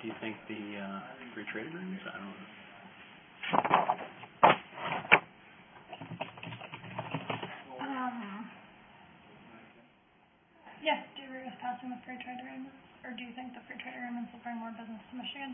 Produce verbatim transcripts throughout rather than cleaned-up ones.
do you think the uh, free trade agreements? I don't know. Um, yes, do you agree with passing the free trade agreements? Or do you think the free trade agreements will bring more business to Michigan?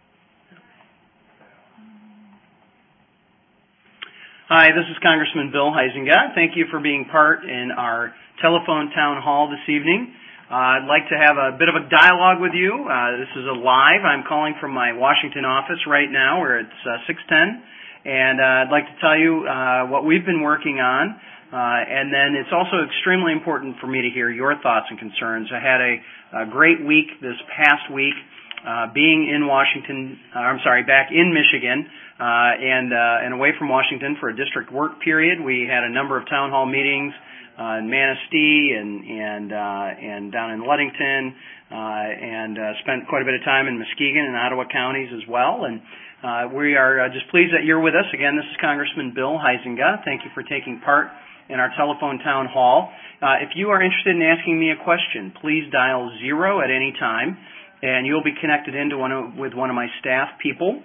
Hi, this is Congressman Bill Huizenga. Thank you for being part in our telephone town hall this evening. Uh, I'd like to have a bit of a dialogue with you. Uh, this is a live. I'm calling from my Washington office right now where it's uh, six ten. And uh, I'd like to tell you uh, what we've been working on. Uh, and then it's also extremely important for me to hear your thoughts and concerns. I had a, a great week this past week. Uh, being in Washington, uh, I'm sorry, back in Michigan, uh, and uh, and away from Washington for a district work period. We had a number of town hall meetings uh, in Manistee and and uh, and down in Ludington, uh, and uh, spent quite a bit of time in Muskegon and Ottawa counties as well. And uh, we are uh, just pleased that you're with us. Again, this is Congressman Bill Huizenga. Thank you for taking part in our telephone town hall. Uh, if you are interested in asking me a question, please dial zero at any time, and you'll be connected into one of, with one of my staff people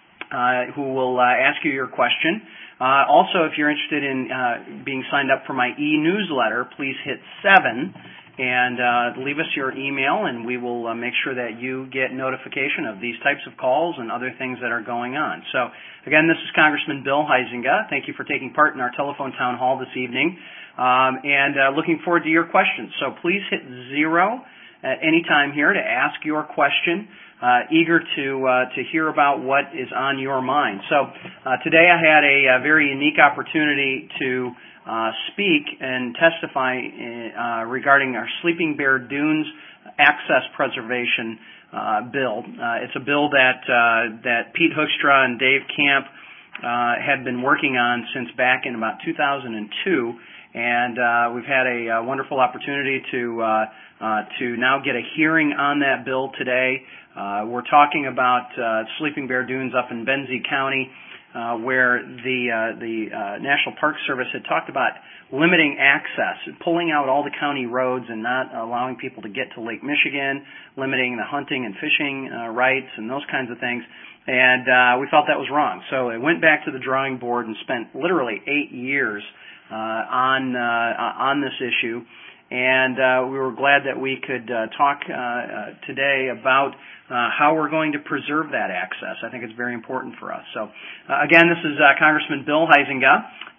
uh, who will uh, ask you your question. Uh, also, if you're interested in uh, being signed up for my e-newsletter, please hit seven and uh, leave us your email, and we will uh, make sure that you get notification of these types of calls and other things that are going on. So, again, this is Congressman Bill Huizenga. Thank you for taking part in our telephone town hall this evening, um, and uh, looking forward to your questions. So please hit zero at any time here to ask your question. Uh, eager to uh, to hear about what is on your mind. So uh, today I had a, a very unique opportunity to uh, speak and testify uh, regarding our Sleeping Bear Dunes Access Preservation uh, bill. Uh, it's a bill that uh, that Pete Hoekstra and Dave Camp uh, had been working on since back in about two thousand two. And uh, we've had a, a wonderful opportunity to uh, uh, to now get a hearing on that bill today. Uh, we're talking about uh, Sleeping Bear Dunes up in Benzie County, uh, where the uh, the uh, National Park Service had talked about limiting access, pulling out all the county roads and not allowing people to get to Lake Michigan, limiting the hunting and fishing uh, rights and those kinds of things. And uh, we felt that was wrong. So it went back to the drawing board and spent literally eight years Uh, on uh, on this issue, and uh, we were glad that we could uh, talk uh, uh, today about uh, how we're going to preserve that access. I think it's very important for us. So, uh, again, this is uh, Congressman Bill Huizenga.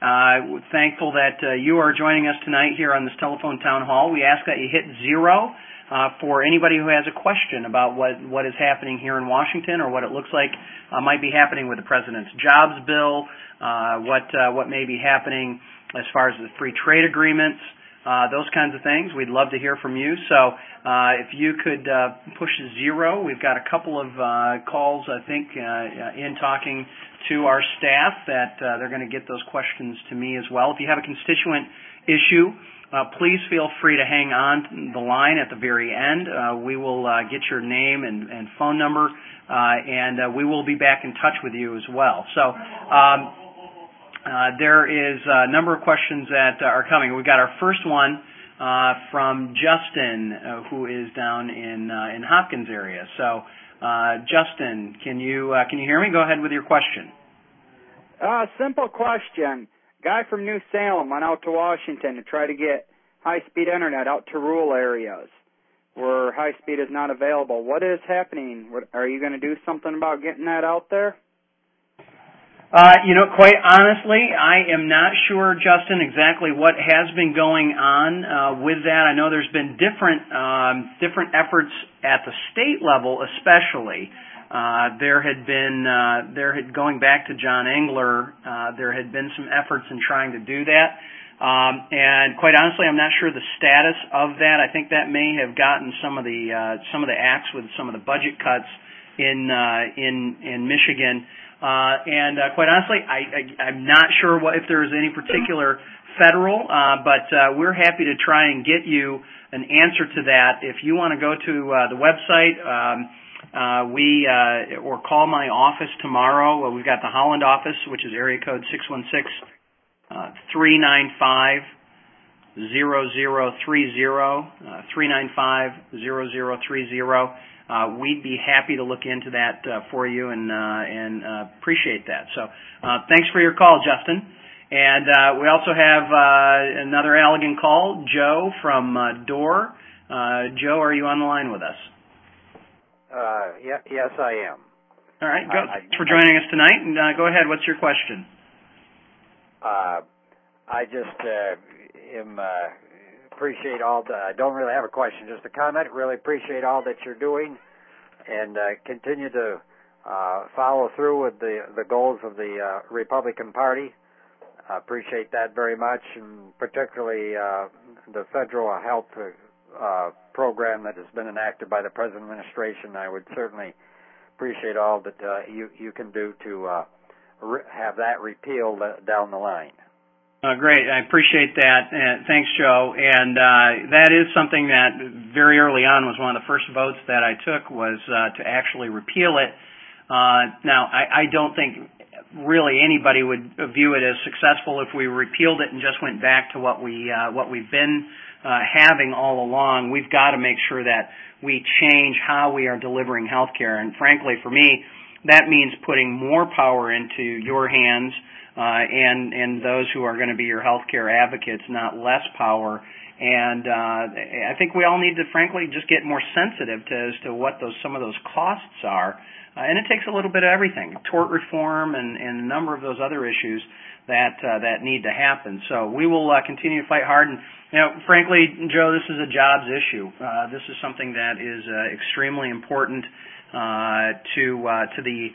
Uh, thankful that uh, you are joining us tonight here on this telephone town hall. We ask that you hit zero uh, for anybody who has a question about what what is happening here in Washington or what it looks like uh, might be happening with the President's jobs bill, uh, what uh, what may be happening as far as the free trade agreements, uh, those kinds of things. We'd love to hear from you. So uh, if you could uh, push zero, we've got a couple of uh, calls, I think, uh, in talking to our staff that uh, they're going to get those questions to me as well. If you have a constituent issue, uh, please feel free to hang on the line at the very end. Uh, we will uh, get your name and, and phone number, uh, and uh, we will be back in touch with you as well. So um, Uh, there is a number of questions that uh, are coming. We've got our first one uh, from Justin, uh, who is down in uh, in Hopkins area. So, uh, Justin, can you uh, can you hear me? Go ahead with your question. Uh, simple question. Guy from New Salem went out to Washington to try to get high-speed internet out to rural areas where high-speed is not available. What is happening? What, are you going to do something about getting that out there? Uh, you know, quite honestly, I am not sure, Justin, exactly what has been going on uh, with that. I know there's been different um, different efforts at the state level, especially. Uh, there had been uh, there had going back to John Engler, uh, there had been some efforts in trying to do that. Um, and quite honestly, I'm not sure the status of that. I think that may have gotten some of the uh, some of the acts with some of the budget cuts in uh, in in Michigan. Uh, and uh, quite honestly, I, I, I'm not sure what, if there is any particular federal, uh, but uh, we're happy to try and get you an answer to that. If you want to go to uh, the website, um, uh, we uh, or call my office tomorrow. Well, we've got the Holland office, which is area code six one six, three nine five, zero zero three zero, uh, three nine five, zero zero three zero. uh, we'd be happy to look into that uh, for you and, uh, and uh, appreciate that. So uh, thanks for your call, Justin. And uh, we also have uh, another Allegan call, Joe from uh, Dorr. Uh, Joe, are you on the line with us? Uh, yeah, yes, I am. All right, go. I, I, Thanks for joining us tonight. And uh, go ahead. What's your question? Uh, I just uh, am uh, appreciate all the. I don't really have a question, just a comment. Really appreciate all that you're doing, and uh, continue to uh, follow through with the the goals of the uh, Republican Party. I appreciate that very much, and particularly uh, the federal health uh, program that has been enacted by the present administration. I would certainly appreciate all that uh, you you can do to uh, re- have that repealed uh, down the line. Uh, great. I appreciate that. Uh, thanks, Joe. And uh, that is something that very early on was one of the first votes that I took was uh, to actually repeal it. Uh, now, I, I don't think really anybody would view it as successful if we repealed it and just went back to what we uh, what we've been uh, having all along. We've got to make sure that we change how we are delivering health care. And frankly, for me, that means putting more power into your hands uh, and and those who are going to be your healthcare advocates, not less power. And uh, I think we all need to, frankly, just get more sensitive to as to what those some of those costs are. Uh, and it takes a little bit of everything, tort reform and, and a number of those other issues that uh, that need to happen. So we will uh, continue to fight hard. And you know, frankly, Joe, this is a jobs issue. Uh, this is something that is uh, extremely important uh, to uh, to the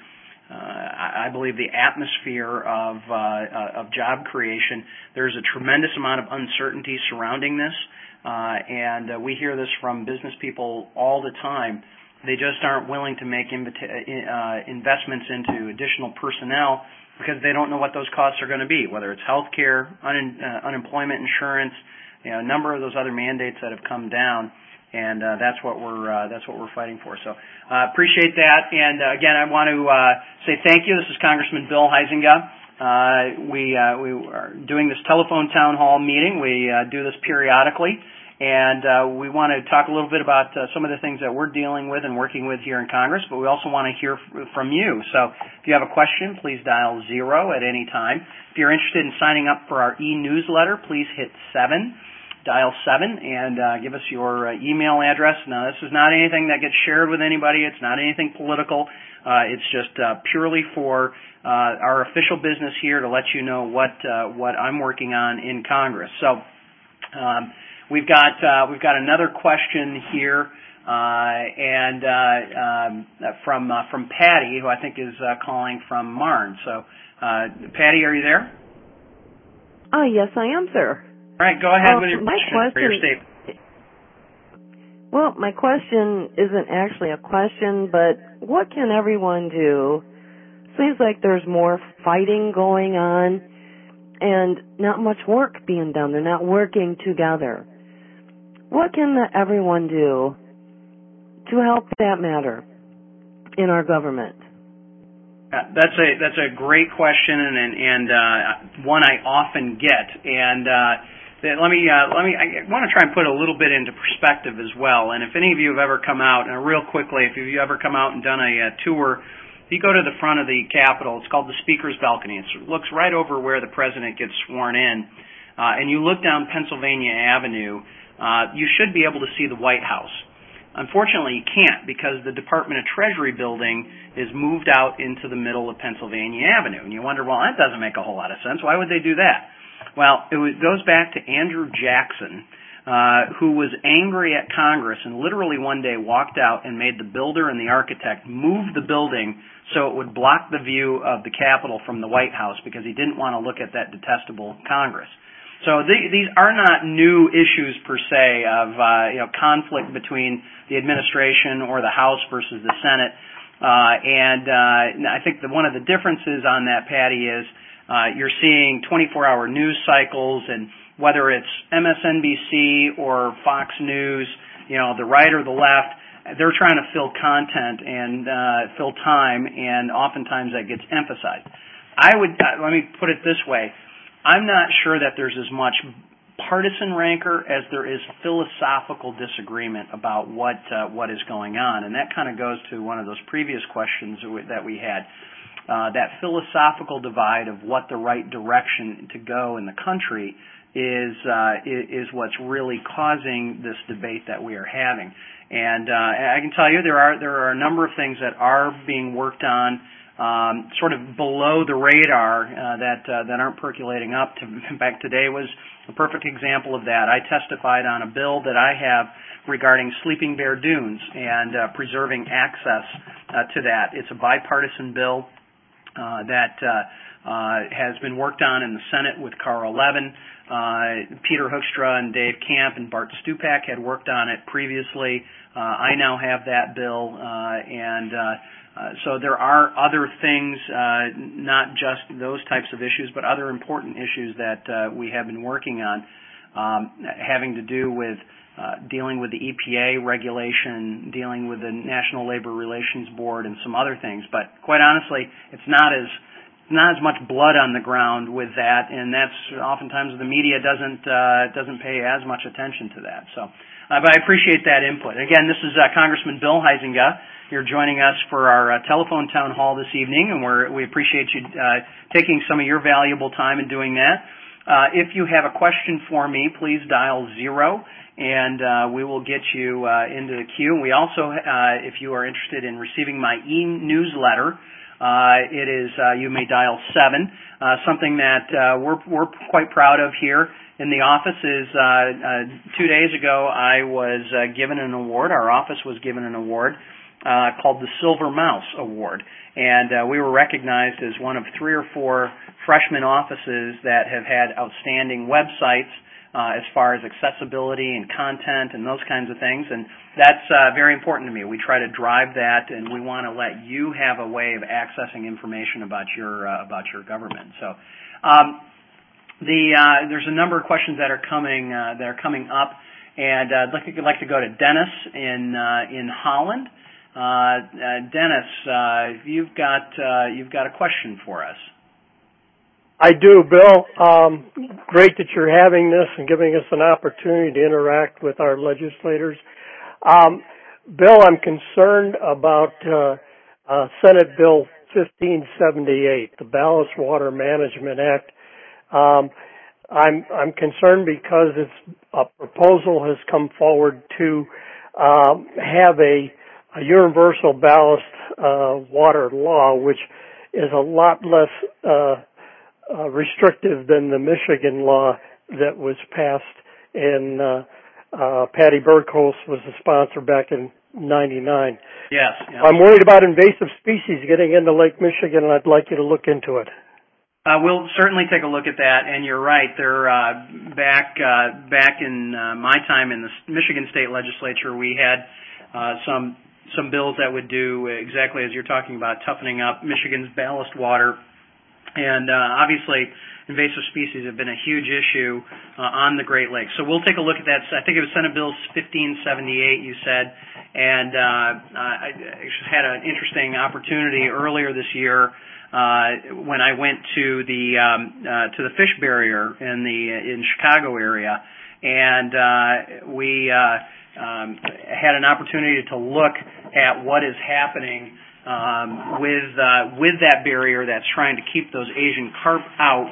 Uh, I believe the atmosphere of uh, of job creation. There's a tremendous amount of uncertainty surrounding this, uh, and uh, we hear this from business people all the time. They just aren't willing to make invita- uh, investments into additional personnel because they don't know what those costs are going to be, whether it's health care, un- uh, unemployment insurance, you know, a number of those other mandates that have come down. And uh, that's what we're uh, that's what we're fighting for. So uh, appreciate that. And uh, again, I want to uh, say thank you. This is Congressman Bill Huizenga. Uh, we uh, we are doing this telephone town hall meeting. We uh, do this periodically, and uh, we want to talk a little bit about uh, some of the things that we're dealing with and working with here in Congress. But we also want to hear f- from you. So if you have a question, please dial zero at any time. If you're interested in signing up for our e-newsletter, please hit seven. Dial seven and uh, give us your uh, email address. Now, this is not anything that gets shared with anybody. It's not anything political. Uh, it's just uh, purely for uh, our official business here to let you know what uh, what I'm working on in Congress. So um, we've got uh, we've got another question here, uh, and uh, um, from uh, from Patty, who I think is uh, calling from Marne. So, uh, Patty, are you there? Oh, yes, I am, sir. All right, go ahead well, with your my question, question or your statement. Well, my question isn't actually a question, but what can everyone do? Seems like there's more fighting going on and not much work being done. They're not working together. What can everyone do to help that matter in our government? Uh, that's a that's a great question and and, and uh, one I often get. And uh, that, let me uh, let me I want to try and put a little bit into perspective as well. And if any of you have ever come out, and real quickly, if you've ever come out and done a, a tour, if you go to the front of the Capitol, it's called the Speaker's Balcony. It looks right over where the president gets sworn in, uh, and you look down Pennsylvania Avenue. Uh, you should be able to see the White House. Unfortunately, you can't because the Department of Treasury building is moved out into the middle of Pennsylvania Avenue. And you wonder, well, that doesn't make a whole lot of sense. Why would they do that? Well, it goes back to Andrew Jackson, uh, who was angry at Congress and literally one day walked out and made the builder and the architect move the building so it would block the view of the Capitol from the White House because he didn't want to look at that detestable Congress. So the, these are not new issues per se of uh, you know conflict between the administration or the House versus the Senate. Uh, and uh, I think that one of the differences on that, Patty, is uh, you're seeing twenty-four hour news cycles, and whether it's M S N B C or Fox News, you know, the right or the left, they're trying to fill content and uh, fill time, and oftentimes that gets emphasized. I would uh, let me put it this way. I'm not sure that there's as much partisan rancor as there is philosophical disagreement about what uh, what is going on, and that kind of goes to one of those previous questions that we had. Uh, that philosophical divide of what the right direction to go in the country is uh, is what's really causing this debate that we are having. And uh, I can tell you there are there are a number of things that are being worked on, um, sort of below the radar uh, that uh, that aren't percolating up. To, in fact, today was a perfect example of that. I testified on a bill that I have regarding Sleeping Bear Dunes and uh, preserving access uh, to that. It's a bipartisan bill uh, that uh, uh, has been worked on in the Senate with Carl Levin. Uh, Peter Hoekstra and Dave Camp and Bart Stupak had worked on it previously. Uh, I now have that bill, uh, and uh, uh, so there are other things, uh, not just those types of issues, but other important issues that uh, we have been working on, um, having to do with uh, dealing with the E P A regulation, dealing with the National Labor Relations Board, and some other things. But quite honestly, it's not as not as much blood on the ground with that, and that's oftentimes the media doesn't uh, doesn't pay as much attention to that. So, uh, but I appreciate that input. Again, this is uh, Congressman Bill Huizenga. You're joining us for our uh, telephone town hall this evening, and we're, we appreciate you uh, taking some of your valuable time in doing that. Uh, if you have a question for me, please dial zero, and uh, we will get you uh, into the queue. We also, uh, if you are interested in receiving my e-newsletter, Uh, it is, uh, you may dial seven. Uh, something that uh, we're, we're quite proud of here in the office is uh, uh, two days ago I was uh, given an award. Our office was given an award uh, called the Silver Mouse Award. And uh, we were recognized as one of three or four freshman offices that have had outstanding websites Uh, as far as accessibility and content and those kinds of things, and that's uh, very important to me. We try to drive that, and we want to let you have a way of accessing information about your uh, about your government. So, um, the uh, there's a number of questions that are coming uh, that are coming up, and uh, I'd like to, like to go to Dennis in uh, in Holland. Uh, uh, Dennis, uh, you've got uh, you've got a question for us. I do, Bill. Um, great that you're having this and giving us an opportunity to interact with our legislators. Um, Bill, I'm concerned about uh, uh, Senate Bill fifteen seventy-eight, the Ballast Water Management Act. Um, I'm I'm concerned because it's a proposal has come forward to um, have a, a universal ballast uh, water law, which is a lot less uh, Uh, restrictive than the Michigan law that was passed in, uh, uh, Patty Burkholz was the sponsor back in ninety-nine. Yes. Yep. I'm worried about invasive species getting into Lake Michigan, and I'd like you to look into it. Uh, we'll certainly take a look at that, and you're right. There, uh, back uh, back in uh, my time in the Michigan State Legislature, we had uh, some some bills that would do exactly as you're talking about, toughening up Michigan's ballast water. And uh, obviously, invasive species have been a huge issue uh, on the Great Lakes. So we'll take a look at that. I think it was Senate Bill fifteen seventy-eight, you said. And uh, I had an interesting opportunity earlier this year uh, when I went to the um, uh, to the fish barrier in the in Chicago area, and uh, we uh, um, had an opportunity to look at what is happening Um, with uh, with that barrier that's trying to keep those Asian carp out,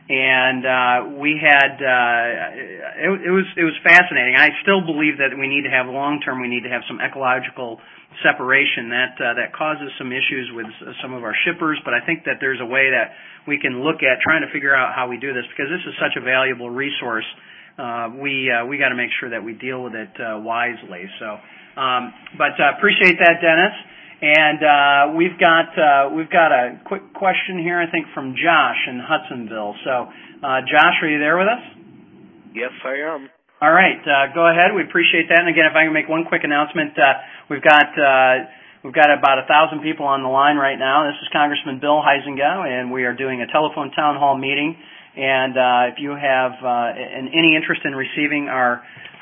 and uh, we had uh, it, it was it was fascinating. I still believe that we need to have long term. We need to have some ecological separation that uh, that causes some issues with some of our shippers. But I think that there's a way that we can look at trying to figure out how we do this, because this is such a valuable resource. Uh, we uh, we got to make sure that we deal with it uh, wisely. So, um, but uh, appreciate that, Dennis. And uh, we've got uh, we've got a quick question here, I think, from Josh in Hudsonville. So, uh, Josh, are you there with us? Yes, I am. All right, uh, go ahead. We appreciate that. And again, if I can make one quick announcement, uh, we've got uh, we've got about a thousand people on the line right now. This is Congressman Bill Huizenga, and we are doing a telephone town hall meeting. And uh, if you have uh, an, any interest in receiving our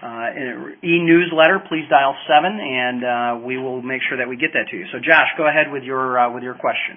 Uh, e-newsletter, please dial seven, and uh, we will make sure that we get that to you. So, Josh, go ahead with your uh, with your question.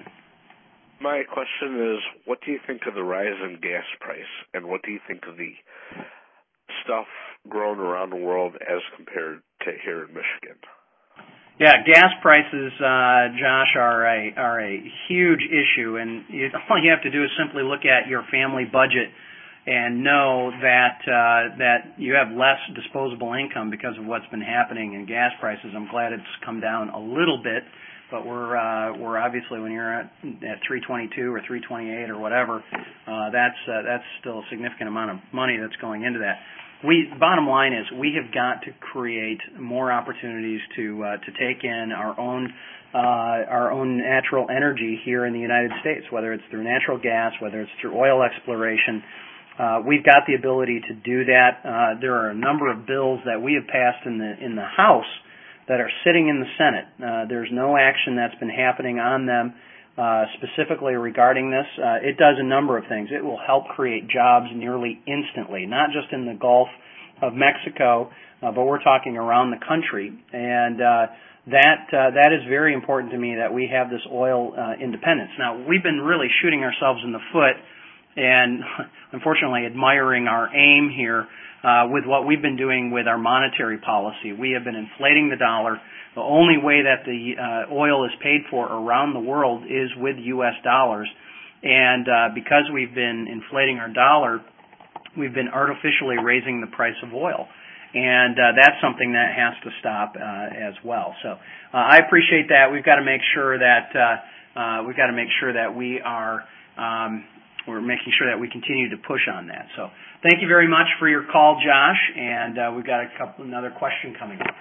My question is, what do you think of the rise in gas price, and what do you think of the stuff grown around the world as compared to here in Michigan? Yeah, gas prices, uh, Josh, are a are a huge issue, and you, all you have to do is simply look at your family budget and know that uh, that you have less disposable income because of what's been happening in gas prices. I'm glad it's come down a little bit, but we're uh, we're obviously when you're at, at three twenty-two or three twenty-eight or whatever, uh, that's uh, that's still a significant amount of money that's going into that. We bottom line is we have got to create more opportunities to uh, to take in our own uh, our own natural energy here in the United States, whether it's through natural gas, whether it's through oil exploration. Uh, we've got the ability to do that. Uh, there are a number of bills that we have passed in the in the House that are sitting in the Senate. Uh, there's no action that's been happening on them uh, specifically regarding this. Uh, it does a number of things. It will help create jobs nearly instantly, not just in the Gulf of Mexico, uh, but we're talking around the country. And uh, that uh, that is very important to me that we have this oil uh, independence. Now, we've been really shooting ourselves in the foot and unfortunately admiring our aim here uh, with what we've been doing with our monetary policy. We have been inflating the dollar. The only way that the uh, oil is paid for around the world is with U S dollars. And uh, because we've been inflating our dollar, we've been artificially raising the price of oil. And uh, that's something that has to stop uh, as well. So uh, I appreciate that. We've got to make sure that uh, uh, we've got to make sure that we are um, we're making sure that we continue to push on that. So thank you very much for your call, Josh. And uh, we've got a couple another question coming up.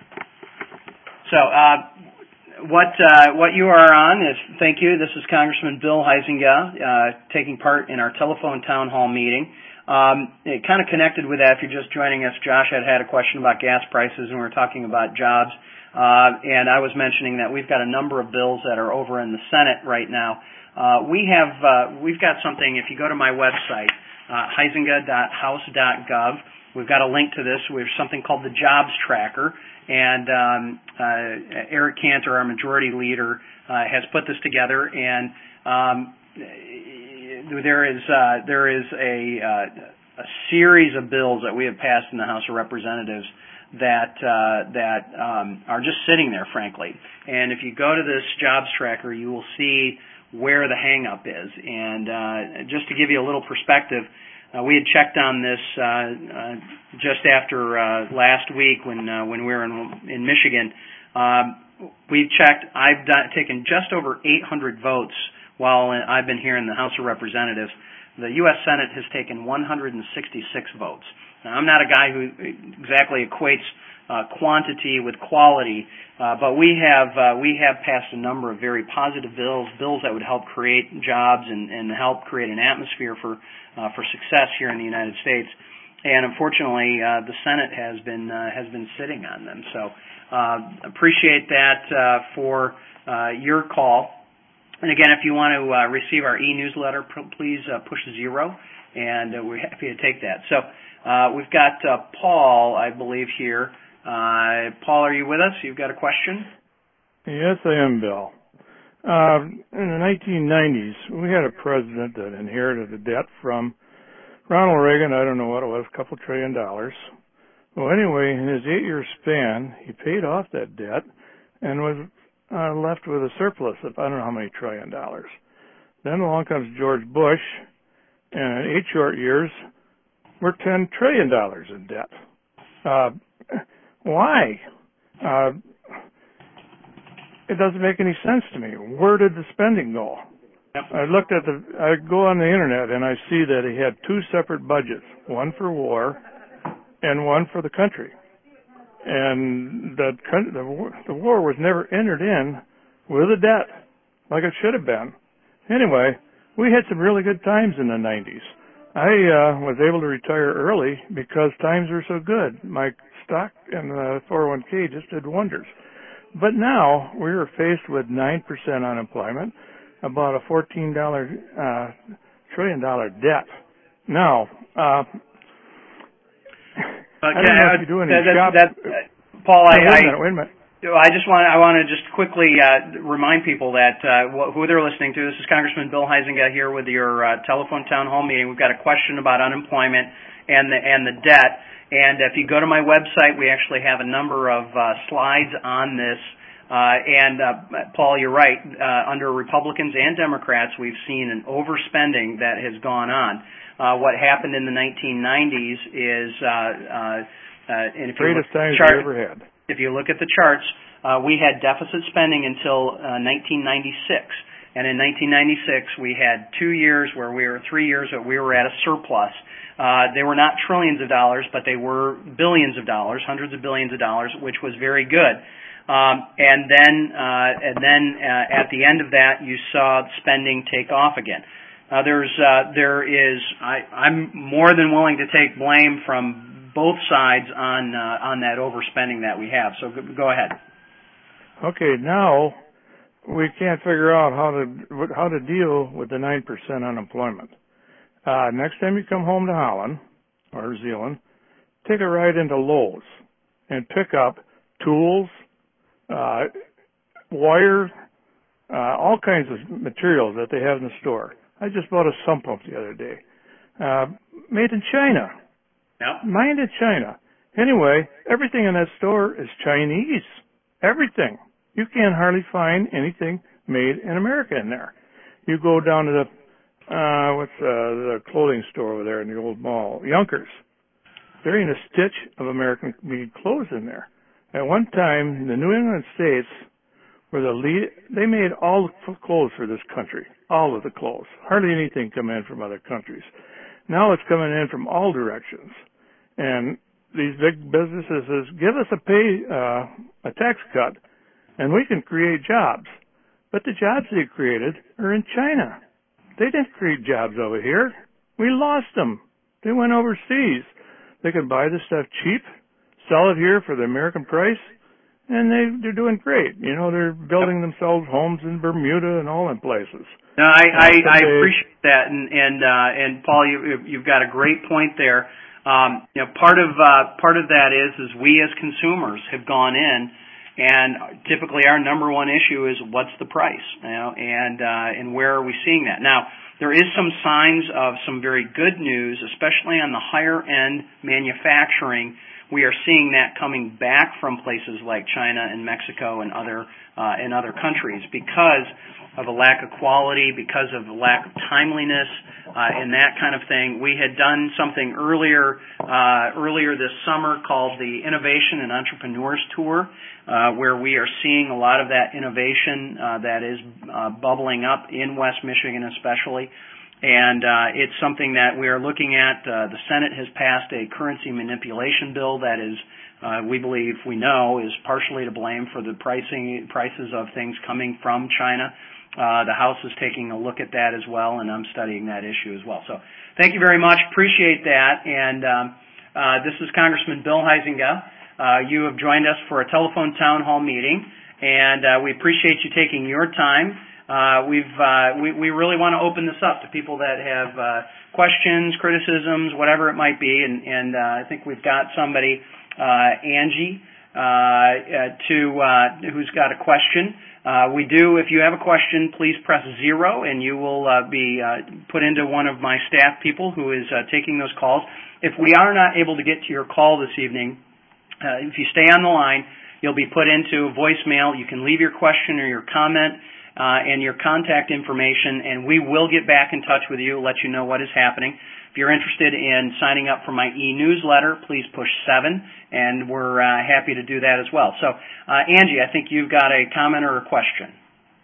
So uh, what uh, what you are on is thank you. This is Congressman Bill Huizenga uh, taking part in our telephone town hall meeting. Um, it kind of connected with that. If you're just joining us, Josh had had a question about gas prices, and we were talking about jobs. Uh, and I was mentioning that we've got a number of bills that are over in the Senate right now. Uh, we have uh, we've got something. If you go to my website, uh, huizenga dot house dot gov, we've got a link to this. We have something called the Jobs Tracker, and um, uh, Eric Cantor, our majority leader, uh, has put this together. And um, there is uh, there is a, uh, a series of bills that we have passed in the House of Representatives that uh, that um, are just sitting there, frankly. And if you go to this Jobs Tracker, you will see where the hang-up is. And uh, just to give you a little perspective, uh, we had checked on this uh, uh, just after uh, last week when uh, when we were in, in Michigan. Um, we checked. I've done, taken just over eight hundred votes while I've been here in the House of Representatives. The U S Senate has taken one hundred sixty-six votes. Now, I'm not a guy who exactly equates uh, quantity with quality, uh, but we have uh, we have passed a number of very positive bills, bills that would help create jobs and, and help create an atmosphere for uh, for success here in the United States. And unfortunately, uh, the Senate has been uh, has been sitting on them. So uh, appreciate that uh, for uh, your call. And again, if you want to uh, receive our e-newsletter, please uh, push zero, and uh, we're happy to take that. So uh, we've got uh, Paul, I believe, here. Uh, Paul, are you with us? You've got a question? Yes, I am, Bill. Uh, in the nineteen nineties, we had a president that inherited a debt from Ronald Reagan. I don't know what it was, a couple trillion dollars. Well, anyway, in his eight-year span, he paid off that debt and was uh, left with a surplus of I don't know how many trillion dollars. Then along comes George Bush, and in eight short years, we're ten trillion dollars in debt. Uh, why? Uh, it doesn't make any sense to me. Where did the spending go? Yep. I looked at the, I go on the internet and I see that he had two separate budgets, one for war and one for the country. And the, the, the war was never entered in with a debt like it should have been. Anyway, we had some really good times in the nineties. I uh, was able to retire early because times were so good. My stock and the four oh one k just did wonders. But now we are faced with nine percent unemployment, about a fourteen dollar uh, trillion dollar debt. Now, uh, Okay, I don't know if you do any that, shop. That, that, Paul, I, wait a I minute, wait a minute. I just want I want to just quickly uh, remind people that uh, who they're listening to. This is Congressman Bill Huizenga here with your uh, telephone town hall meeting. We've got a question about unemployment and the and the debt. And if you go to my website, we actually have a number of uh, slides on this. Uh, and uh, Paul, you're right. Uh, under Republicans and Democrats, we've seen an overspending that has gone on. Uh, what happened in the nineteen nineties is, uh, uh, uh, and if you greatest times chart, we ever had. If you look at the charts, uh, we had deficit spending until uh, nineteen ninety-six. And in nineteen ninety-six, we had two years where we were, three years where we were at a surplus. Uh, they were not trillions of dollars, but they were billions of dollars, hundreds of billions of dollars, which was very good. Um, and then, uh, and then uh, at the end of that, you saw spending take off again. Uh, there's, uh, there is, I, I'm more than willing to take blame from both sides on uh, on that overspending that we have. So go ahead. Okay, now we can't figure out how to how to deal with the nine percent unemployment. Uh, next time you come home to Holland or Zeeland, take a ride into Lowe's and pick up tools, uh, wire, uh, all kinds of materials that they have in the store. I just bought a sump pump the other day, uh, made in China. Yep. Made in China. Anyway, everything in that store is Chinese. Everything. You can't hardly find anything made in America in there. You go down to the uh what's uh, the clothing store over there in the old mall, Yonkers. There ain't a stitch of American-made clothes in there. At one time, the New England states were the lead. They made all the clothes for this country, all of the clothes. Hardly anything come in from other countries. Now it's coming in from all directions, and these big businesses says, give us a pay uh, a tax cut, and we can create jobs. But the jobs they created are in China. They didn't create jobs over here. We lost them. They went overseas. They could buy the stuff cheap, sell it here for the American price, and they, they're doing great. You know, they're building themselves homes in Bermuda and all them places. No, I, uh, I, I appreciate that, and and uh, and Paul, you, you've got a great point there. Um, you know, part of uh, part of that is is we as consumers have gone in, and typically our number one issue is what's the price, you know, and uh, and where are we seeing that now? There is some signs of some very good news, especially on the higher end manufacturing. We are seeing that coming back from places like China and Mexico and other uh, and other countries because of a lack of quality, because of a lack of timeliness, uh, and that kind of thing. We had done something earlier uh, earlier this summer called the Innovation and Entrepreneurs Tour, uh, where we are seeing a lot of that innovation uh, that is uh, bubbling up in West Michigan especially. And uh, it's something that we are looking at. Uh, the Senate has passed a currency manipulation bill that is, uh, we believe, we know, is partially to blame for the pricing prices of things coming from China. Uh, the House is taking a look at that as well, and I'm studying that issue as well. So thank you very much. Appreciate that. And um, uh, this is Congressman Bill Huizenga. Uh, you have joined us for a telephone town hall meeting, and uh, we appreciate you taking your time. Uh, we've uh, we, we really want to open this up to people that have uh, questions, criticisms, whatever it might be, and, and uh, I think we've got somebody, uh, Angie, uh, uh, to uh, who's got a question. Uh, we do. If you have a question, please press zero, and you will uh, be uh, put into one of my staff people who is uh, taking those calls. If we are not able to get to your call this evening, uh, if you stay on the line, you'll be put into a voicemail. You can leave your question or your comment. Uh, and your contact information, and we will get back in touch with you, let you know what is happening. If you're interested in signing up for my e-newsletter, please push seven, and we're uh, happy to do that as well. So, uh, Angie, I think you've got a comment or a question.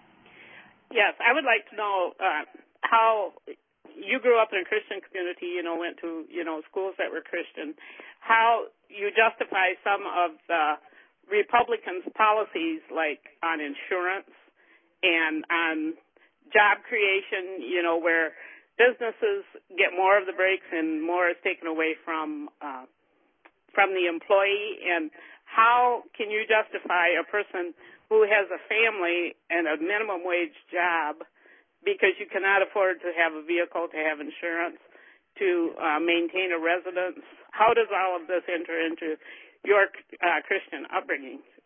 Yes, I would like to know uh, how you grew up in a Christian community, you know, went to, you know, schools that were Christian, how you justify some of the Republicans' policies, like on insurance, and on job creation, you know, where businesses get more of the breaks and more is taken away from uh, from the employee. And how can you justify a person who has a family and a minimum wage job because you cannot afford to have a vehicle, to have insurance, to uh, maintain a residence? How does all of this enter into your uh, Christian upbringing?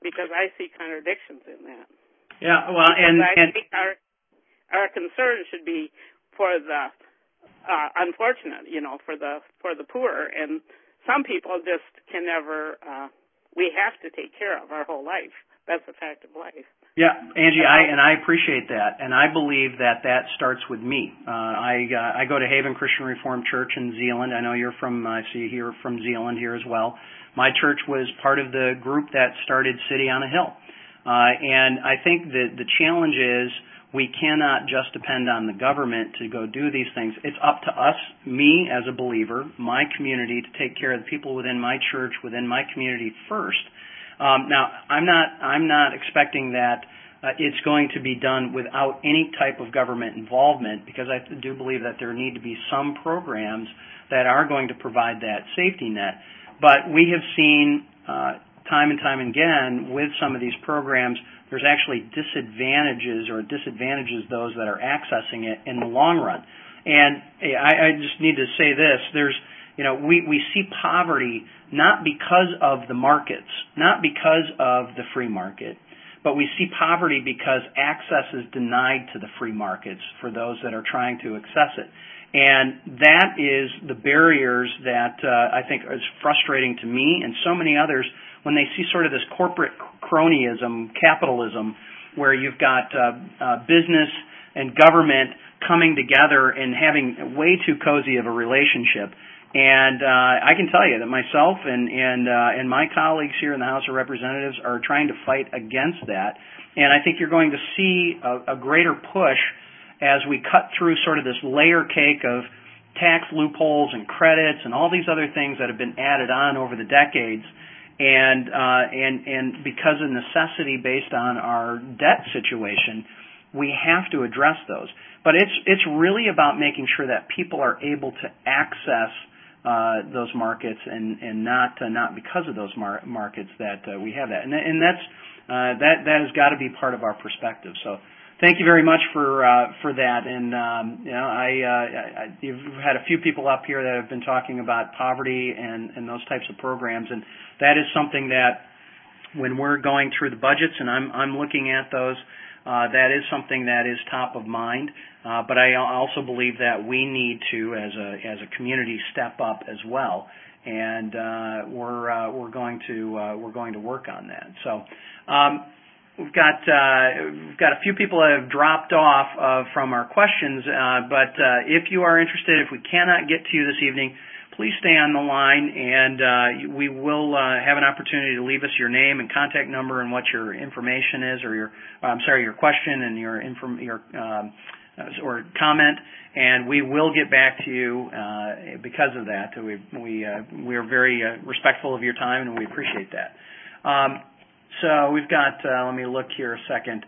because I see contradictions in that. Yeah, well, because and, I and think our our concern should be for the uh, unfortunate, you know, for the for the poor, and some people just can never. Uh, we have to take care of our whole life. That's a fact of life. Yeah, Angie, I and I appreciate that, and I believe that that starts with me. Uh, I uh, I go to Haven Christian Reformed Church in Zeeland. I know you're from. I see you're from Zeeland here as well. My church was part of the group that started City on a Hill, uh, and I think that the challenge is we cannot just depend on the government to go do these things. It's up to us, me as a believer, my community, to take care of the people within my church, within my community first. Um, now, I'm not I'm not expecting that uh, it's going to be done without any type of government involvement, because I do believe that there need to be some programs that are going to provide that safety net. But we have seen uh, time and time again with some of these programs, there's actually disadvantages or disadvantages those that are accessing it in the long run. And I, I just need to say this, there's, you know, we, we see poverty not because of the markets, not because of the free market, but we see poverty because access is denied to the free markets for those that are trying to access it. And that is the barriers that uh, I think is frustrating to me and so many others when they see sort of this corporate cronyism, capitalism, where you've got uh, uh, business and government coming together and having way too cozy of a relationship. And uh, I can tell you that myself and and uh, and my colleagues here in the House of Representatives are trying to fight against that. And I think you're going to see a, a greater push as we cut through sort of this layer cake of tax loopholes and credits and all these other things that have been added on over the decades. And uh, and and because of necessity based on our debt situation, we have to address those. But it's it's really about making sure that people are able to access uh, those markets, and and not uh, not because of those mar- markets that uh, we have that. And and that's uh, that that has got to be part of our perspective. So thank you very much for uh, for that. And um, you know, I, uh, I you've had a few people up here that have been talking about poverty and and those types of programs, and that is something that when we're going through the budgets and I'm I'm looking at those, uh, that is something that is top of mind. Uh, but I also believe that we need to, as a as a community, step up as well, and uh, we're uh, we're going to uh, we're going to work on that. So. Um, We've got uh, we've got a few people that have dropped off uh, from our questions, uh, but uh, if you are interested, if we cannot get to you this evening, please stay on the line, and uh, we will uh, have an opportunity to leave us your name and contact number and what your information is, or your uh, I'm sorry, your question and your inform your um, or comment, and we will get back to you uh, because of that. We we uh, we are very uh, respectful of your time, and we appreciate that. Um, So we've got, uh, let me look here a second.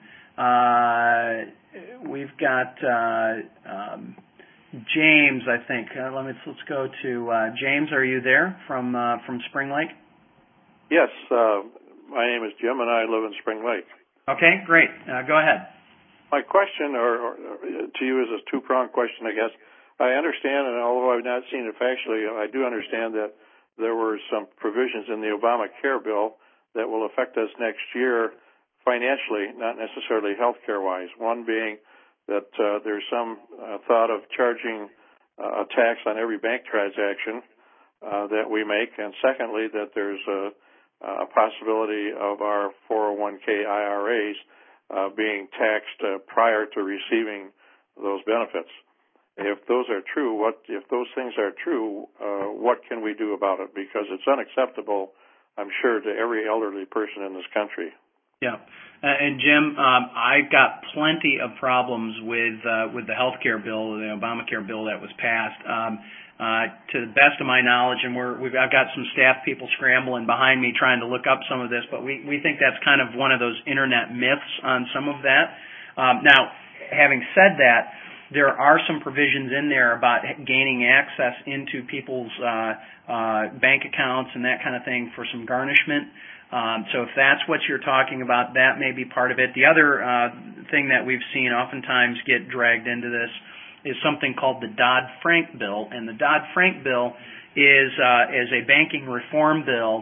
Uh, we've got uh, um, James, I think. Uh, let me, let's go to uh, James. Are you there from uh, from Spring Lake? Yes. Uh, my name is Jim, and I live in Spring Lake. Okay, great. Uh, go ahead. My question, or, or to you, is a two-pronged question, I guess. I understand, and although I've not seen it factually, I do understand that there were some provisions in the Obamacare bill that will affect us next year financially, not necessarily healthcare-wise. One being that uh, there's some uh, thought of charging uh, a tax on every bank transaction uh, that we make, and secondly, that there's a, a possibility of our four oh one k I R As uh, being taxed uh, prior to receiving those benefits. If those are true, what if those things are true, uh, what can we do about it? Because it's unacceptable, I'm sure, to every elderly person in this country. Yeah, uh, and Jim, um, I've got plenty of problems with uh, with the health care bill, the Obamacare bill that was passed. Um, uh, to the best of my knowledge, and we're, we've I've got some staff people scrambling behind me trying to look up some of this, but we we think that's kind of one of those internet myths on some of that. Um, now, having said that, there are some provisions in there about gaining access into people's uh, uh, bank accounts and that kind of thing for some garnishment. Um, so if that's what you're talking about, that may be part of it. The other uh, thing that we've seen oftentimes get dragged into this is something called the Dodd-Frank bill, and the Dodd-Frank bill is uh, is a banking reform bill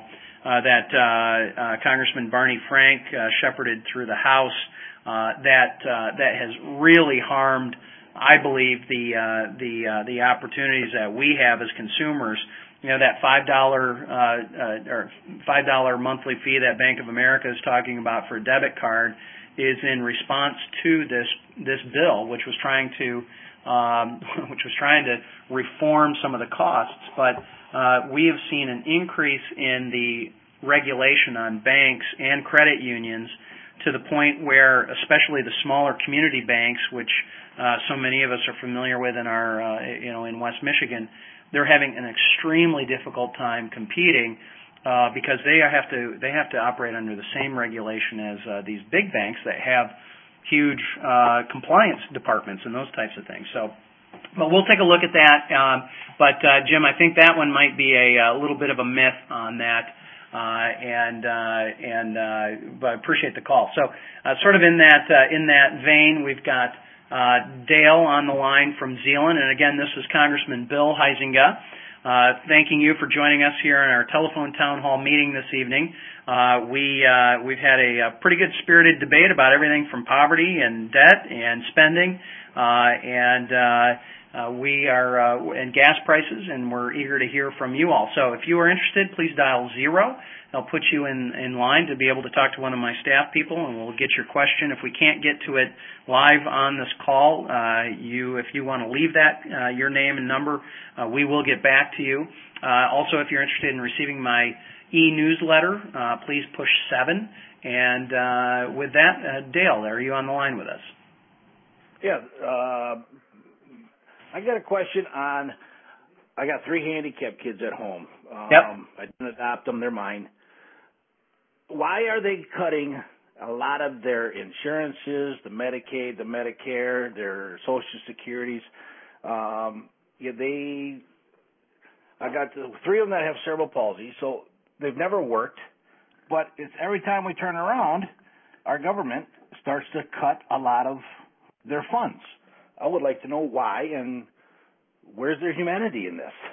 uh, that uh, uh, Congressman Barney Frank uh, shepherded through the House uh, that uh, that has really harmed, I believe, the uh, the uh, the opportunities that we have as consumers. You know, that five dollar uh, uh, or five dollar monthly fee that Bank of America is talking about for a debit card is in response to this this bill, which was trying to um, which was trying to reform some of the costs. But uh, we have seen an increase in the regulation on banks and credit unions to the point where, especially the smaller community banks, which uh, so many of us are familiar with in our uh, you know in West Michigan, they're having an extremely difficult time competing uh, because they have to they have to operate under the same regulation as uh, these big banks that have huge uh, compliance departments and those types of things. So, but we'll take a look at that. Um, but uh, Jim, I think that one might be a, a little bit of a myth on that. Uh, and uh, and uh, but I appreciate the call. So, uh, sort of in that uh, in that vein, we've got uh, Dale on the line from Zeeland, and again, this is Congressman Bill Huizenga, uh, thanking you for joining us here in our telephone town hall meeting this evening. Uh, we uh, we've had a, a pretty good spirited debate about everything from poverty and debt and spending, uh, and uh, Uh, we are uh, in gas prices, and we're eager to hear from you all. So if you are interested, please dial zero. I'll put you in, in line to be able to talk to one of my staff people, and we'll get your question. If we can't get to it live on this call, uh, you, if you want to leave that, uh, your name and number, uh, we will get back to you. Uh, also, if you're interested in receiving my e-newsletter, uh, please push seven. And uh, with that, uh, Dale, are you on the line with us? Yeah. Uh I got a question on, I got three handicapped kids at home. Um, yep. I didn't adopt them, they're mine. Why are they cutting a lot of their insurances, the Medicaid, the Medicare, their Social Securities? Um, yeah, they, I got the, three of them that have cerebral palsy, so they've never worked. But it's every time we turn around, our government starts to cut a lot of their funds. I would like to know why and where's their humanity in this?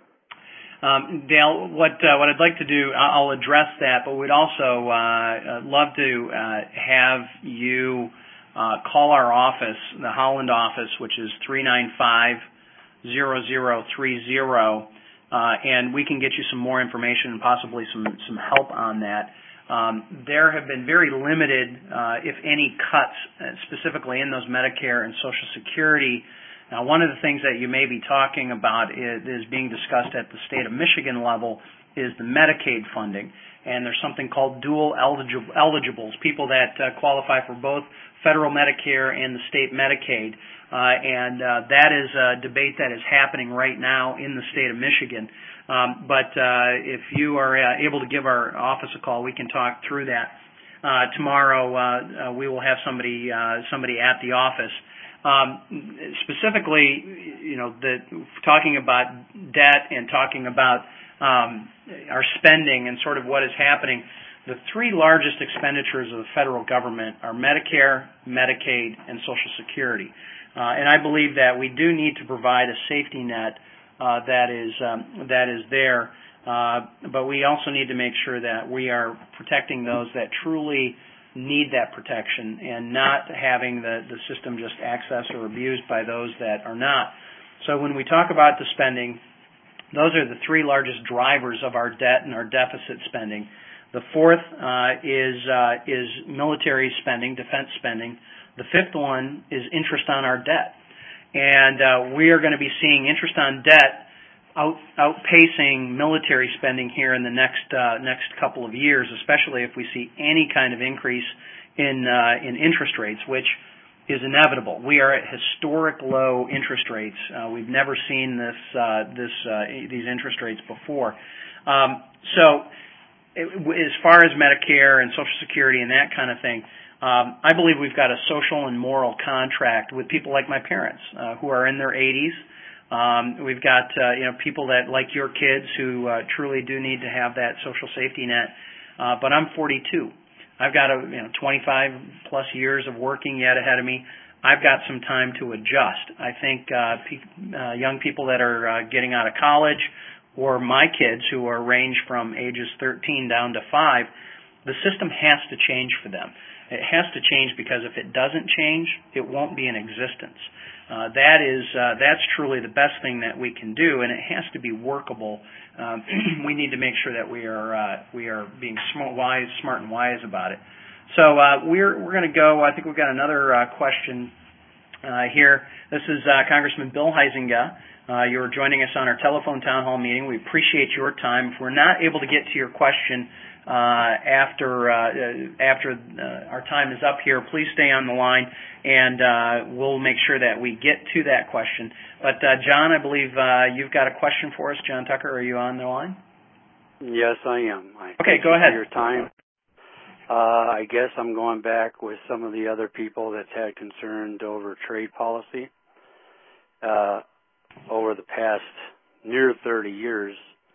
Um, Dale, what uh, what I'd like to do, I'll address that, but we'd also uh, love to uh, have you uh, call our office, the Holland office, which is three nine five, zero zero three zero, uh, and we can get you some more information and possibly some, some help on that. Um, there have been very limited, uh, if any, cuts uh, specifically in those Medicare and Social Security. Now, one of the things that you may be talking about is, is being discussed at the state of Michigan level is the Medicaid funding. And there's something called dual eligible, eligibles, people that uh, qualify for both federal Medicare and the state Medicaid. Uh, and uh, that is a debate that is happening right now in the state of Michigan. Um, but uh, if you are uh, able to give our office a call, we can talk through that. Uh, tomorrow, uh, uh, we will have somebody uh, somebody at the office. Um, specifically, you know, the, talking about debt and talking about um, our spending and sort of what is happening. The three largest expenditures of the federal government are Medicare, Medicaid, and Social Security. Uh, and I believe that we do need to provide a safety net Uh, that is um, that is there, uh, but we also need to make sure that we are protecting those that truly need that protection and not having the, the system just accessed or abused by those that are not. So when we talk about the spending, those are the three largest drivers of our debt and our deficit spending. The fourth uh, is uh, is military spending, defense spending. The fifth one is interest on our debt. And uh, we are going to be seeing interest on debt out, outpacing military spending here in the next uh, next couple of years, especially if we see any kind of increase in uh, in interest rates, which is inevitable. We are at historic low interest rates. Uh, we've never seen this uh, this uh, these interest rates before. Um, so, it, as far as Medicare and Social Security and that kind of thing. Um, I believe we've got a social and moral contract with people like my parents uh, who are in their eighties. Um, we've got uh, you know people that like your kids who uh, truly do need to have that social safety net. Uh, but I'm forty-two. I've got a you know twenty-five plus years of working yet ahead of me. I've got some time to adjust. I think uh, pe- uh, young people that are uh, getting out of college or my kids who are ranged from ages thirteen down to five, the system has to change for them. It has to change because if it doesn't change, it won't be in existence. Uh, that is, uh, that's truly the best thing that we can do, and it has to be workable. Um, we need to make sure that we are uh, we are being smart, wise, smart, and wise about it. So uh, we're we're going to go. I think we've got another uh, question uh, here. This is uh, Congressman Bill Huizenga. Uh, you're joining us on our telephone town hall meeting. We appreciate your time. If we're not able to get to your question uh, after uh, after uh, our time is up here, please stay on the line, and uh, we'll make sure that we get to that question. But uh, John, I believe uh, you've got a question for us. John Tucker, are you on the line? Yes, I am. I okay, go ahead. Your time. Uh, I guess I'm going back with some of the other people that's had concern over trade policy. Uh, over the past near thirty years,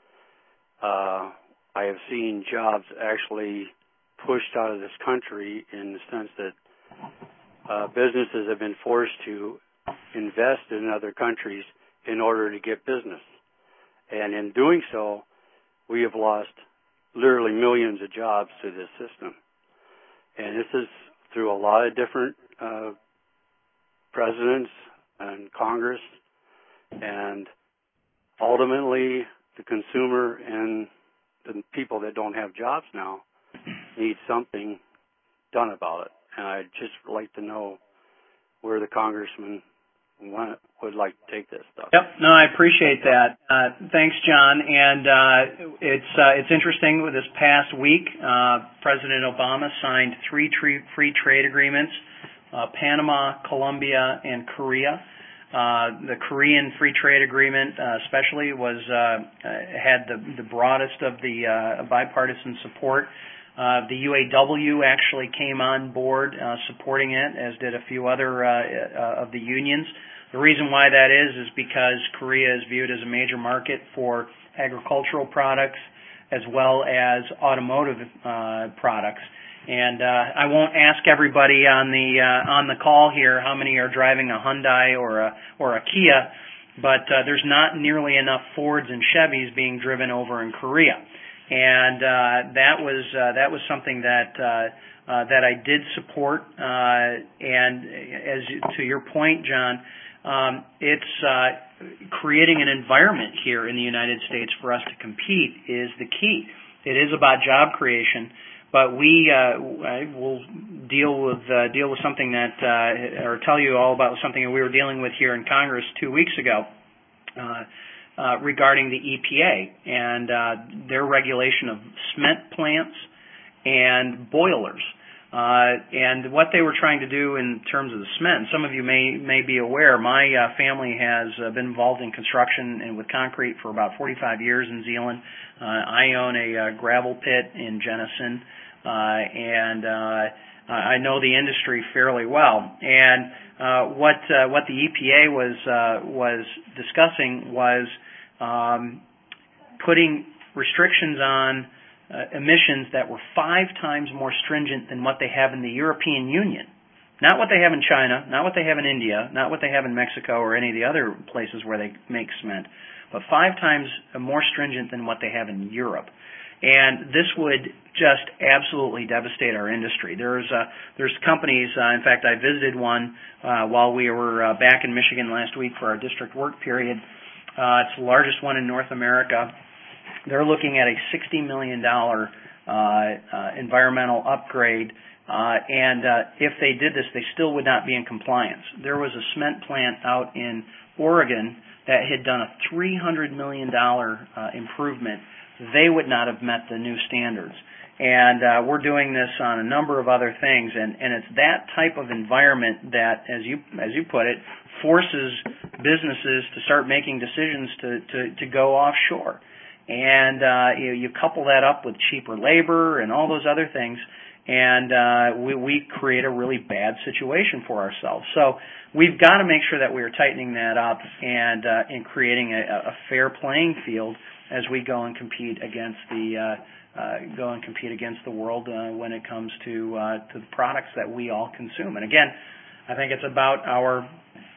uh, I have seen jobs actually pushed out of this country in the sense that uh, businesses have been forced to invest in other countries in order to get business. And in doing so, we have lost literally millions of jobs to this system. And this is through a lot of different uh, presidents and Congress, and ultimately the consumer and the people that don't have jobs now need something done about it. And I'd just like to know where the congressman want, would like to take this stuff. Yep, no, I appreciate that. Uh, thanks, John. And uh, it's uh, it's interesting. With this past week, uh, President Obama signed three tree, free trade agreements: uh, Panama, Colombia, and Korea. Uh, the Korean Free Trade Agreement, uh, especially, was uh, had the, the broadest of the uh, bipartisan support. Uh, the U A W actually came on board uh, supporting it, as did a few other uh, uh, of the unions. The reason why that is is because Korea is viewed as a major market for agricultural products as well as automotive uh, products. And uh, I won't ask everybody on the uh, on the call here how many are driving a Hyundai or a or a Kia, but uh, there's not nearly enough Fords and Chevys being driven over in Korea. And uh, that was uh, that was something that uh, uh, that I did support. Uh, and as to your point, John, um, it's uh, creating an environment here in the United States for us to compete is the key. It is about job creation. But we uh, will deal with uh, deal with something that, uh, or tell you all about something that we were dealing with here in Congress two weeks ago uh, uh, regarding the E P A and uh, their regulation of cement plants and boilers. Uh, and what they were trying to do in terms of the cement, and some of you may may be aware, my uh, family has uh, been involved in construction and with concrete for about forty-five years in Zeeland. Uh, I own a uh, gravel pit in Jenison. Uh, and uh, I know the industry fairly well. And uh, what uh, what the E P A was uh, was discussing was um, putting restrictions on uh, emissions that were five times more stringent than what they have in the European Union. Not what they have in China, not what they have in India, not what they have in Mexico or any of the other places where they make cement, but five times more stringent than what they have in Europe. And this would just absolutely devastate our industry. There's uh, there's companies. Uh, in fact, I visited one uh, while we were uh, back in Michigan last week for our district work period. Uh, it's the largest one in North America. They're looking at a sixty million dollars uh, uh, environmental upgrade. Uh, and uh, if they did this, they still would not be in compliance. There was a cement plant out in Oregon that had done a three hundred million dollars uh, improvement. They would not have met the new standards. And uh, we're doing this on a number of other things, and, and it's that type of environment that, as you as you put it, forces businesses to start making decisions to, to, to go offshore. And uh, you, you couple that up with cheaper labor and all those other things, and uh, we, we create a really bad situation for ourselves. So we've got to make sure that we are tightening that up and uh, and creating a, a fair playing field as we go and compete against the uh, uh, go and compete against the world uh, when it comes to uh, to the products that we all consume. And again, I think it's about our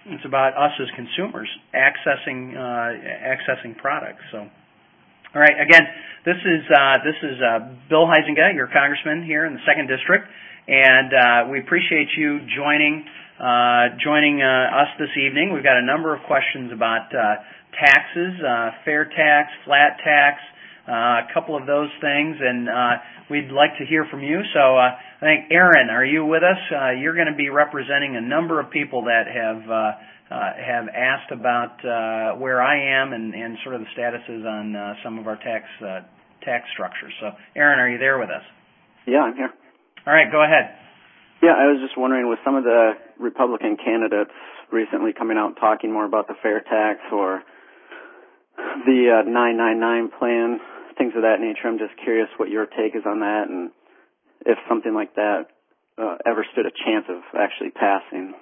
it's about us as consumers accessing uh, accessing products. So, all right. Again, this is uh, this is uh, Bill Huizenga, your congressman here in the second district, and uh, we appreciate you joining uh, joining uh, us this evening. We've got a number of questions about uh, taxes, uh, fair tax, flat tax. Uh, a couple of those things, and uh, we'd like to hear from you. So uh, I think, Aaron, are you with us? Uh, you're going to be representing a number of people that have uh, uh, have asked about uh, where I am and, and sort of the statuses on uh, some of our tax uh, tax structures. So, Aaron, are you there with us? Yeah, I'm here. All right, go ahead. Yeah, I was just wondering, with some of the Republican candidates recently coming out and talking more about the fair tax or the uh, nine ninety-nine plan, things of that nature. I'm just curious what your take is on that, and if something like that uh, ever stood a chance of actually passing.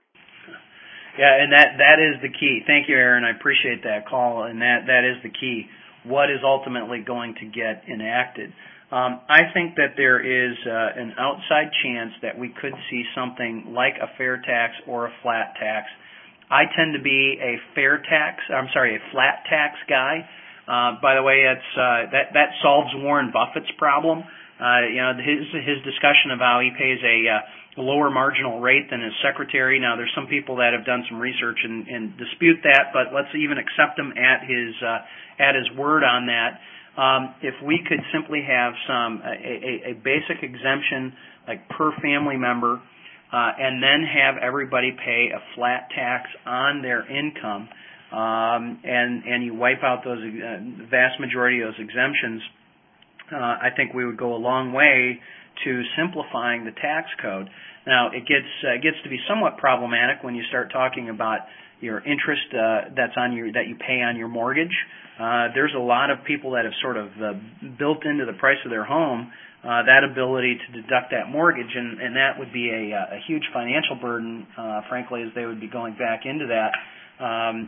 Yeah, and that that is the key. Thank you, Aaron. I appreciate that call, and that that is the key. What is ultimately going to get enacted? Um, I think that there is uh, an outside chance that we could see something like a fair tax or a flat tax. I tend to be a fair tax, I'm sorry, a flat tax guy. Uh, by the way, it's, uh, that, that solves Warren Buffett's problem. Uh, you know, his, his discussion of how he pays a uh, lower marginal rate than his secretary. Now, there's some people that have done some research and, and dispute that, but let's even accept him at his, uh, at his word on that. Um, if we could simply have some, a, a, a basic exemption, like per family member, Uh, and then have everybody pay a flat tax on their income, um, and and you wipe out those uh, vast majority of those exemptions, uh, I think we would go a long way to simplifying the tax code. Now, it gets uh, gets to be somewhat problematic when you start talking about your interest uh, that's on your that you pay on your mortgage. Uh, there's a lot of people that have sort of uh, built into the price of their home Uh, that ability to deduct that mortgage, and, and that would be a, a huge financial burden, uh, frankly, as they would be going back into that. Um,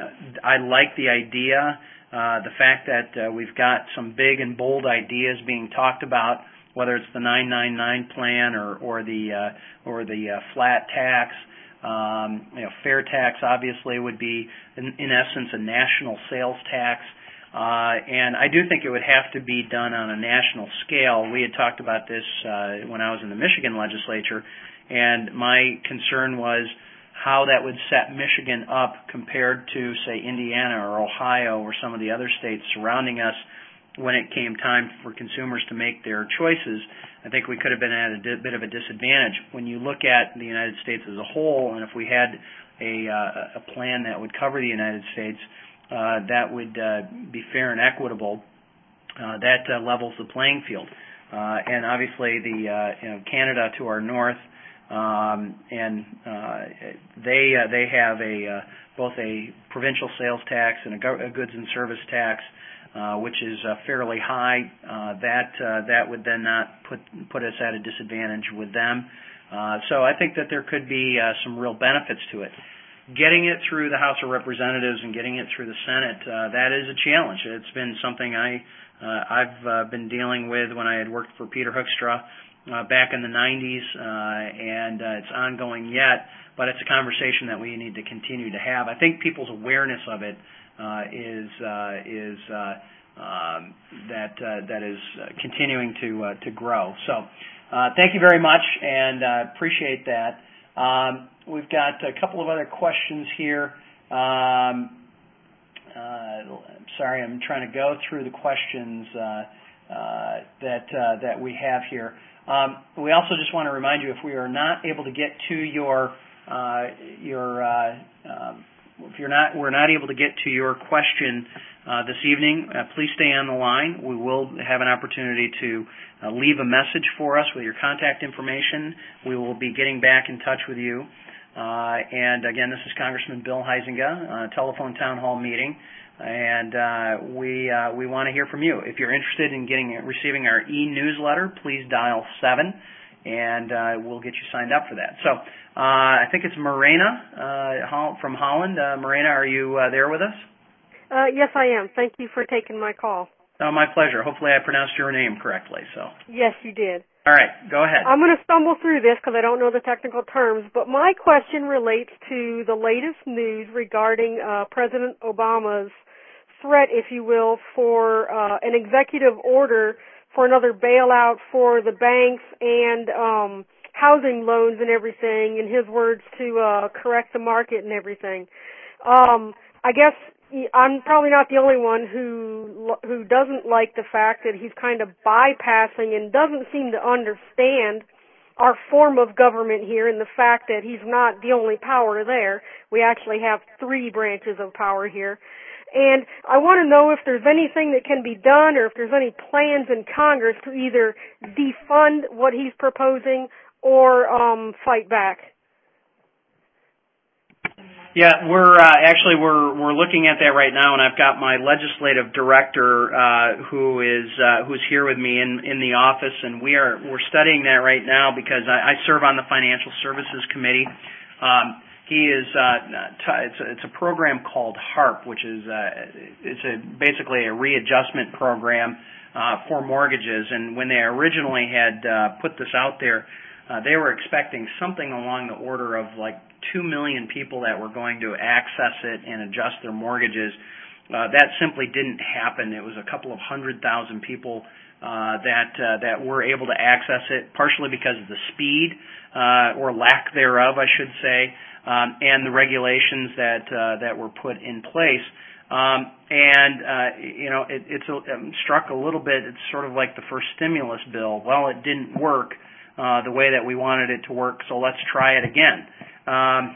I like the idea, uh, the fact that uh, we've got some big and bold ideas being talked about, whether it's the nine ninety-nine plan or, or the uh, or the uh, flat tax. Um, you know, fair tax obviously would be, in, in essence, a national sales tax. Uh, and I do think it would have to be done on a national scale. We had talked about this uh, when I was in the Michigan legislature, and my concern was how that would set Michigan up compared to, say, Indiana or Ohio or some of the other states surrounding us when it came time for consumers to make their choices. I think we could have been at a di- bit of a disadvantage. When you look at the United States as a whole, and if we had a, uh, a plan that would cover the United States, Uh, that would uh, be fair and equitable. Uh, that uh, levels the playing field, uh, and obviously the uh, you know, Canada to our north, um, and uh, they uh, they have a uh, both a provincial sales tax and a, go- a goods and service tax, uh, which is uh, fairly high. Uh, that uh, that would then not put put us at a disadvantage with them. Uh, so I think that there could be uh, some real benefits to it. Getting it through the House of Representatives and getting it through the Senate, uh, that is a challenge. It's been something I, uh, I've uh, been dealing with when I had worked for Peter Hoekstra uh, back in the nineties, uh, and uh, it's ongoing yet, but it's a conversation that we need to continue to have. I think people's awareness of it uh, is uh, is uh, um, that uh, that is uh, continuing to uh, to grow. So, uh, thank you very much, and uh, appreciate that. Um, we've got a couple of other questions here. Um, uh, sorry, I'm trying to go through the questions uh, uh, that uh, that we have here. Um, we also just want to remind you, if we are not able to get to your uh, your uh, um, if you're not we're not able to get to your question uh, this evening, uh, please stay on the line. We will have an opportunity to uh, leave a message for us with your contact information. We will be getting back in touch with you. Uh, and again, this is Congressman Bill Huizenga, uh, telephone town hall meeting, and uh, we uh, we want to hear from you. If you're interested in getting receiving our e-newsletter, please dial seven, and uh, we'll get you signed up for that. So uh, I think it's Morena uh, from Holland. Uh, Morena, are you uh, there with us? Uh, yes, I am. Thank you for taking my call. Oh, my pleasure. Hopefully I pronounced your name correctly. So. Yes, you did. All right, go ahead. I'm going to stumble through this because I don't know the technical terms, but my question relates to the latest news regarding uh, President Obama's threat, if you will, for uh, an executive order for another bailout for the banks and um, housing loans and everything, in his words, to uh, correct the market and everything. Um, I guess I'm probably not the only one who who doesn't like the fact that he's kind of bypassing and doesn't seem to understand our form of government here, and the fact that he's not the only power there. We actually have three branches of power here. And I want to know if there's anything that can be done or if there's any plans in Congress to either defund what he's proposing or um, fight back. Yeah, we're uh, actually we're we're looking at that right now, and I've got my legislative director uh, who is uh, who's here with me in in the office, and we are we're studying that right now because I, I serve on the Financial Services Committee. Um, he is uh, t- it's a, it's a program called HARP, which is uh, it's a basically a readjustment program uh, for mortgages, and when they originally had uh, put this out there, uh, they were expecting something along the order of like two million people that were going to access it and adjust their mortgages. Uh, that simply didn't happen. It was a couple of hundred thousand people uh, that uh, that were able to access it, partially because of the speed uh, or lack thereof, I should say, um, and the regulations that uh, that were put in place. Um, and uh, you know, it, it's a, it struck a little bit. It's sort of like the first stimulus bill. Well, it didn't work uh, the way that we wanted it to work, so let's try it again. Um,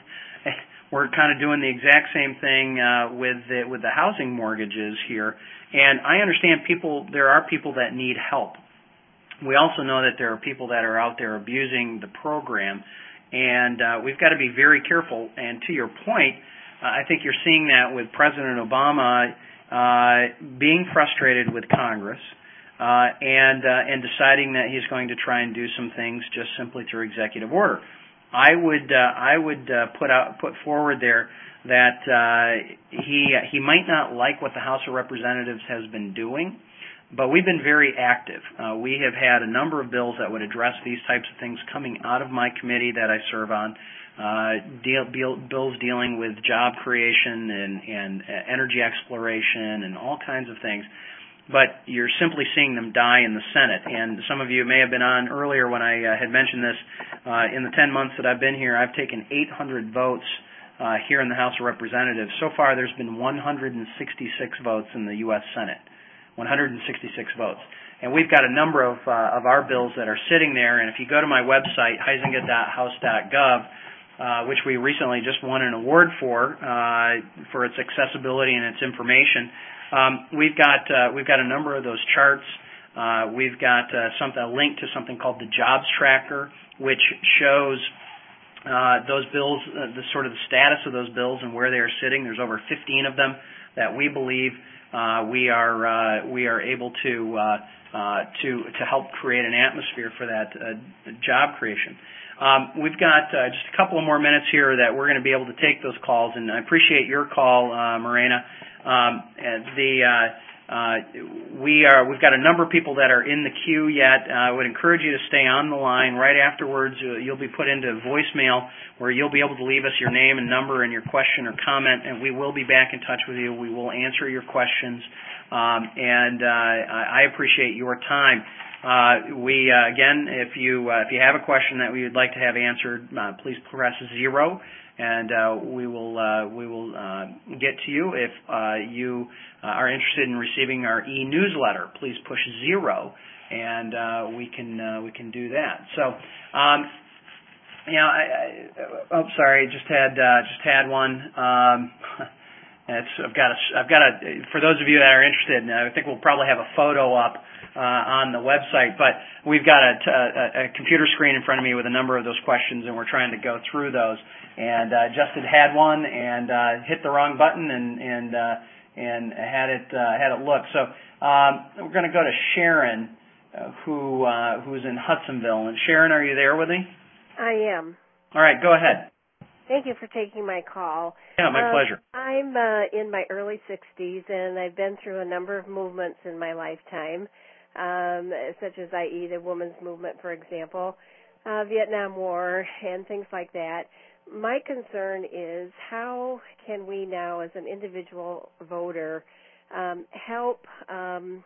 we're kind of doing the exact same thing uh, with the, with the housing mortgages here, and I understand people. There are people that need help. We also know that there are people that are out there abusing the program, and uh, we've got to be very careful. And to your point, uh, I think you're seeing that with President Obama uh, being frustrated with Congress uh, and uh, and deciding that he's going to try and do some things just simply through executive order. I would uh, I would uh, put out put forward there that uh, he he might not like what the House of Representatives has been doing, but we've been very active. Uh, we have had a number of bills that would address these types of things coming out of my committee that I serve on, uh, deal, deal, bills dealing with job creation and, and energy exploration and all kinds of things. But you're simply seeing them die in the Senate. And some of you may have been on earlier when I uh, had mentioned this. Uh, in the ten months that I've been here, I've taken eight hundred votes uh, here in the House of Representatives. So far, there's been one hundred sixty-six votes in the U S Senate, one hundred sixty-six votes. And we've got a number of uh, of our bills that are sitting there. And if you go to my website, huizenga dot house dot gov, uh, which we recently just won an award for, uh, for its accessibility and its information, Um, we've got uh, we've got a number of those charts. Uh, we've got uh, something a link to something called the Jobs Tracker, which shows uh, those bills, uh, the sort of the status of those bills and where they are sitting. There's over fifteen of them that we believe uh, we are uh, we are able to uh, uh, to to help create an atmosphere for that uh, job creation. Um, we've got uh, just a couple of more minutes here that we're going to be able to take those calls, and I appreciate your call, uh, Morena. Um, the uh, uh, we are we've got a number of people that are in the queue yet. Uh, I would encourage you to stay on the line. Right afterwards, uh, you'll be put into voicemail where you'll be able to leave us your name and number and your question or comment, and we will be back in touch with you. We will answer your questions, um, and uh, I appreciate your time. Uh, we uh, again, if you uh, if you have a question that we would like to have answered, uh, please press zero. And uh, we will uh, we will uh, get to you. If uh, you uh, are interested in receiving our e-newsletter, please push zero, and uh, we can uh, we can do that. So, um, you know, I, I, oh, sorry, just had uh, just had one. Um, it's, I've got a I've got a for those of you that are interested, I think we'll probably have a photo up Uh, on the website, but we've got a, a, a computer screen in front of me with a number of those questions, and we're trying to go through those. And uh, Justin had one and uh, hit the wrong button and and uh, and had it uh, had it look. So um, we're going to go to Sharon, uh, who uh, who's in Hudsonville. And Sharon, are you there with me? I am. All right, go ahead. Thank you for taking my call. Yeah, my um, pleasure. I'm uh, in my early sixties, and I've been through a number of movements in my lifetime. um, such as that is the women's movement, for example, uh, Vietnam War, and things like that. My concern is how can we now, as an individual voter, um, help um,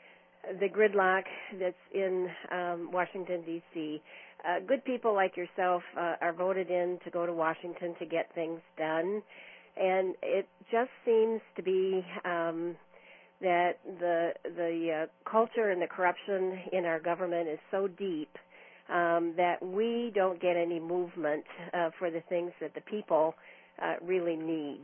the gridlock that's in um, Washington, D C Uh, good people like yourself uh, are voted in to go to Washington to get things done, and it just seems to be um, that the the uh, culture and the corruption in our government is so deep um, that we don't get any movement uh, for the things that the people uh, really need.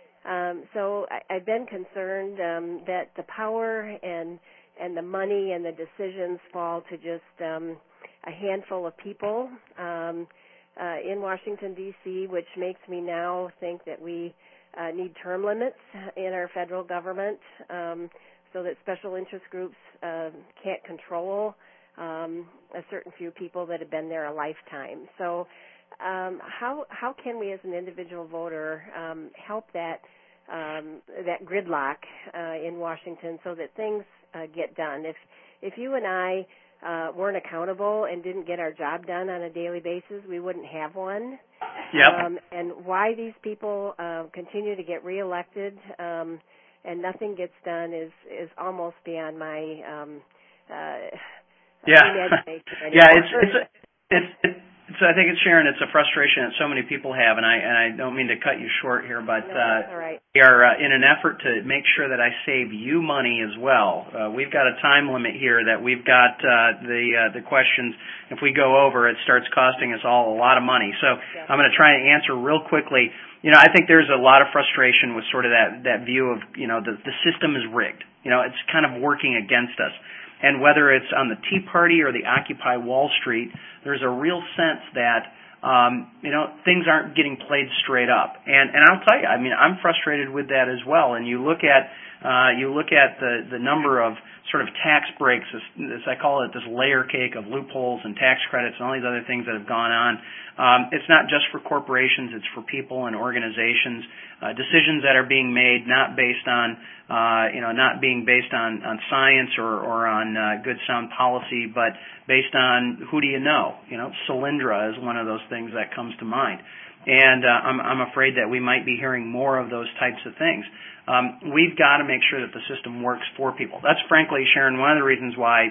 Um, so I, I've been concerned um, that the power and and the money and the decisions fall to just um, a handful of people um, uh, in Washington, D C, which makes me now think that we uh, need term limits in our federal government um, so that special interest groups uh, can't control um, a certain few people that have been there a lifetime. So um, how how can we as an individual voter um, help that um, that gridlock uh, in Washington so that things uh, get done? If if you and I uh, weren't accountable and didn't get our job done on a daily basis, we wouldn't have one. Yep. Um, and why these people uh, continue to get reelected um, and nothing gets done is is almost beyond my um, uh, yeah. imagination. yeah, it's it's it's. it's So I think it's Sharon. It's a frustration that so many people have, and I and I don't mean to cut you short here, but no, uh, all right. we are uh, in an effort to make sure that I save you money as well. Uh, we've got a time limit here that we've got uh, the uh, the questions. If we go over, it starts costing us all a lot of money. So yeah. I'm going to try and answer real quickly. You know, I think there's a lot of frustration with sort of that that view of you know the the system is rigged. You know, it's kind of working against us. And whether it's on the Tea Party or the Occupy Wall Street, there's a real sense that, um, you know, things aren't getting played straight up. And, and I'll tell you, I mean, I'm frustrated with that as well. And you look at, uh, you look at the, the number of sort of tax breaks, this, this, I call it this layer cake of loopholes and tax credits and all these other things that have gone on. Um, it's not just for corporations, it's for people and organizations. Uh, decisions that are being made not based on, uh, you know, not being based on, on science or, or on uh, good sound policy, but based on who do you know? You know, Solyndra is one of those things that comes to mind. And uh, I'm, I'm afraid that we might be hearing more of those types of things. Um, we've got to make sure that the system works for people. That's frankly, Sharon, one of the reasons why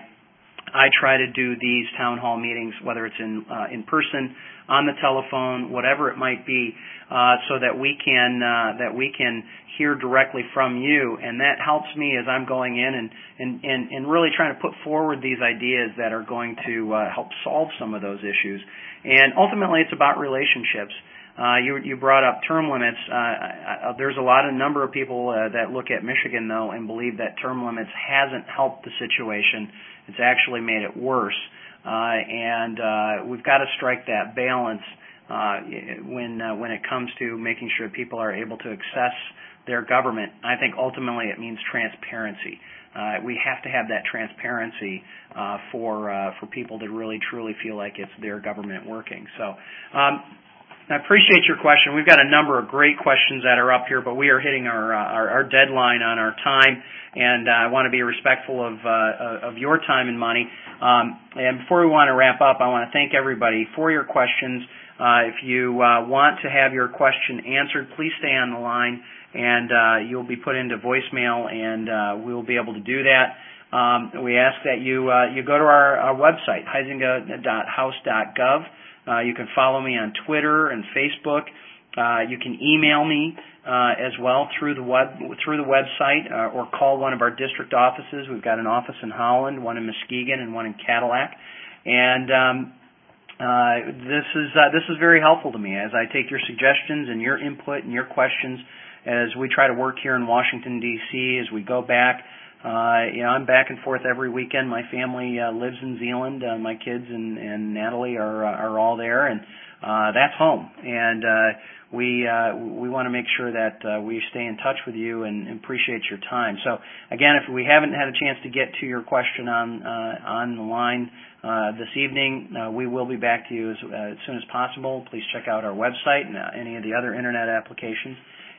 I try to do these town hall meetings, whether it's in uh, in person, on the telephone, whatever it might be, uh, so that we can uh, that we can hear directly from you, and that helps me as I'm going in and and, and, and really trying to put forward these ideas that are going to uh, help solve some of those issues. And ultimately, it's about relationships. Uh, you, you brought up term limits. Uh, I, I, there's a lot of number of people uh, that look at Michigan, though, and believe that term limits hasn't helped the situation. It's actually made it worse. Uh, and uh, we've got to strike that balance uh, when uh, when it comes to making sure people are able to access their government. I think ultimately it means transparency. Uh, we have to have that transparency uh, for uh, for people to really truly feel like it's their government working. So. Um, I appreciate your question. We've got a number of great questions that are up here, but we are hitting our uh, our, our deadline on our time, and uh, I want to be respectful of uh, of your time and money. Um, and before we want to wrap up, I want to thank everybody for your questions. Uh, if you uh, want to have your question answered, please stay on the line, and uh, you'll be put into voicemail, and uh, we will be able to do that. Um, we ask that you uh, you go to our, our website, huizenga dot house dot gov. Uh, you can follow me on Twitter and Facebook. Uh, you can email me uh, as well through the web through the website, uh, or call one of our district offices. We've got an office in Holland, one in Muskegon, and one in Cadillac. And um, uh, this is uh, this is very helpful to me as I take your suggestions and your input and your questions as we try to work here in Washington, D C, as we go back. Uh, you know, I'm back and forth every weekend. My family uh, lives in Zeeland. Uh, my kids and, and Natalie are uh, are all there, and uh, that's home. And uh, we uh, we want to make sure that uh, we stay in touch with you and appreciate your time. So again, if we haven't had a chance to get to your question on uh, on the line uh, this evening, uh, we will be back to you as, uh, as soon as possible. Please check out our website and uh, any of the other internet applications.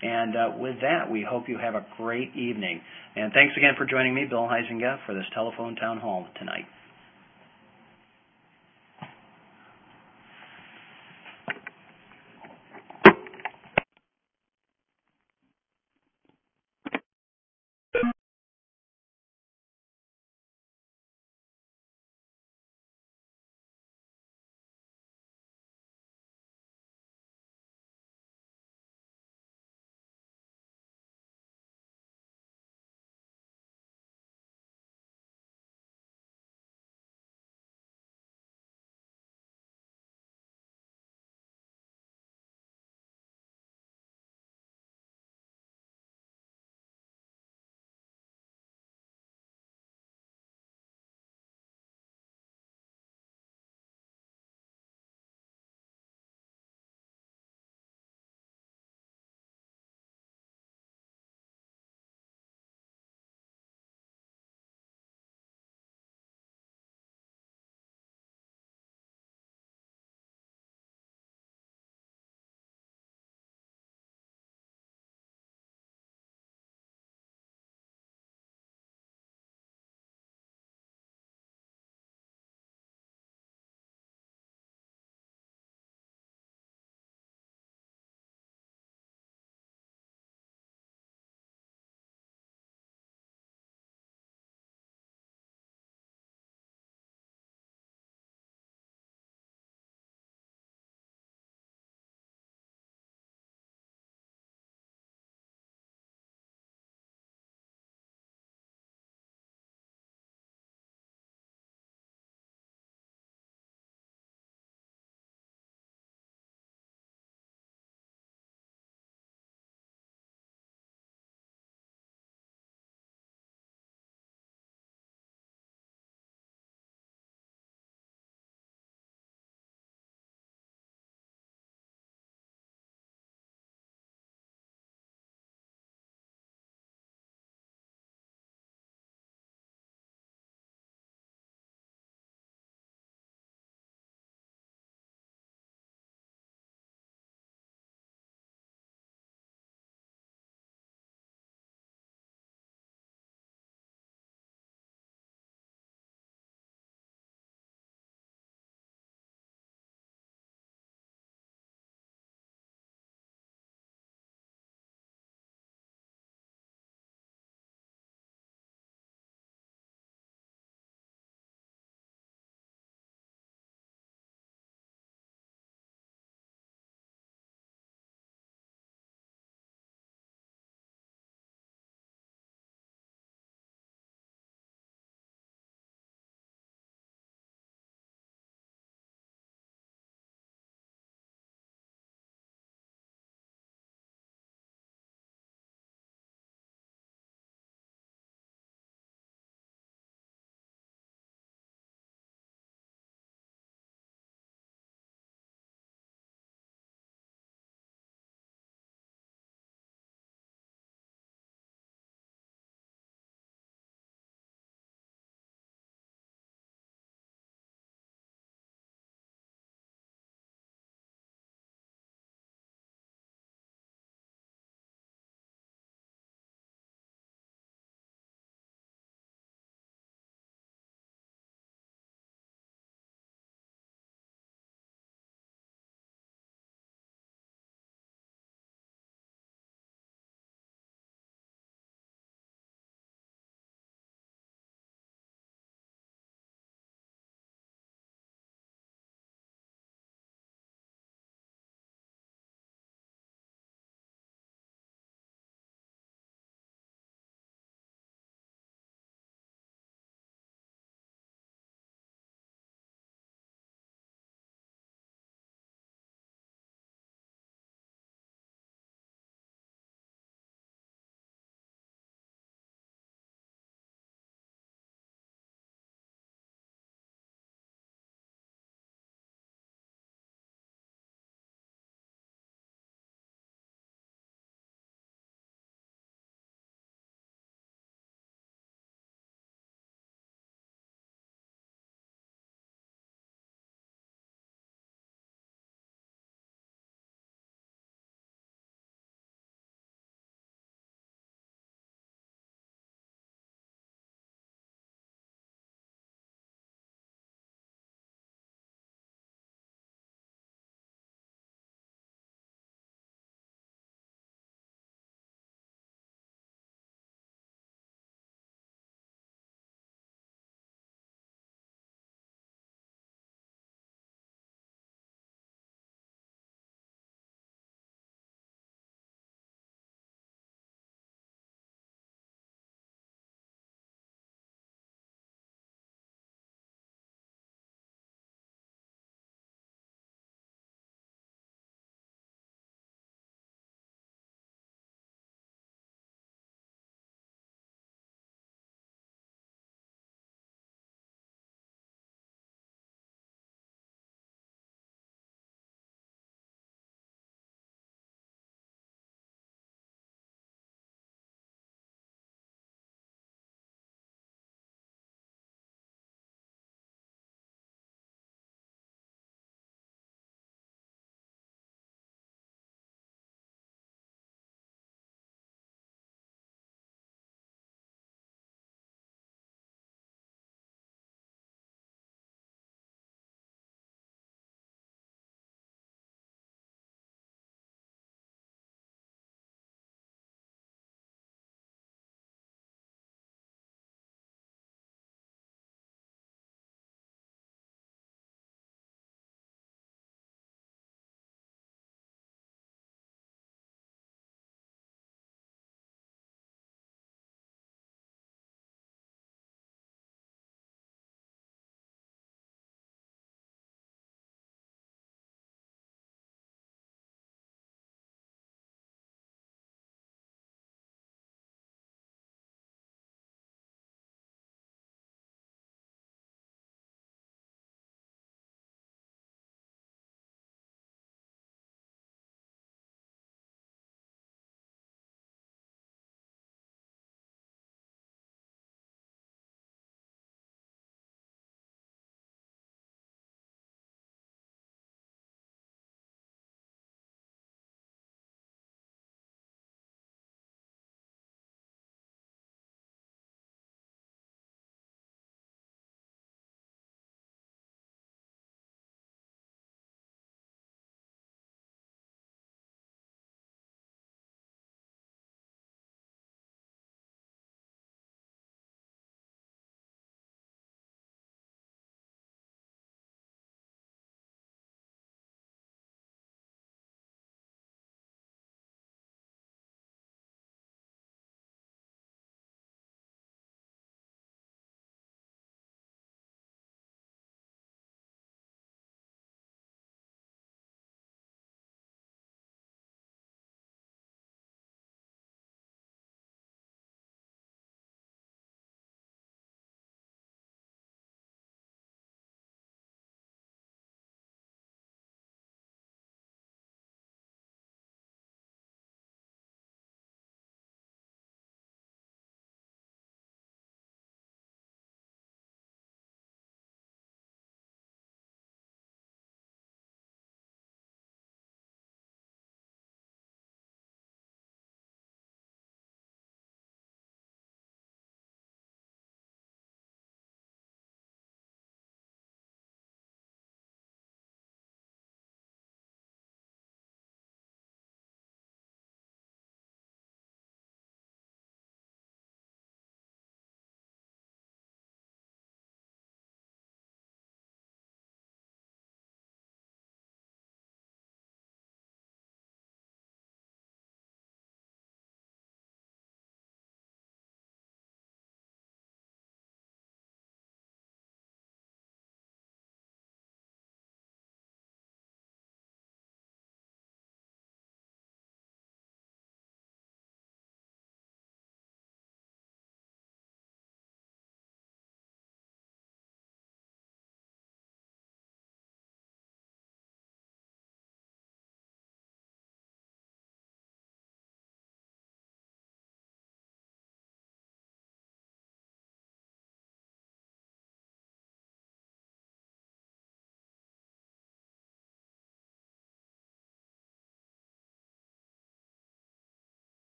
And uh, with that, we hope you have a great evening. And thanks again for joining me, Bill Huizenga, for this telephone town hall tonight.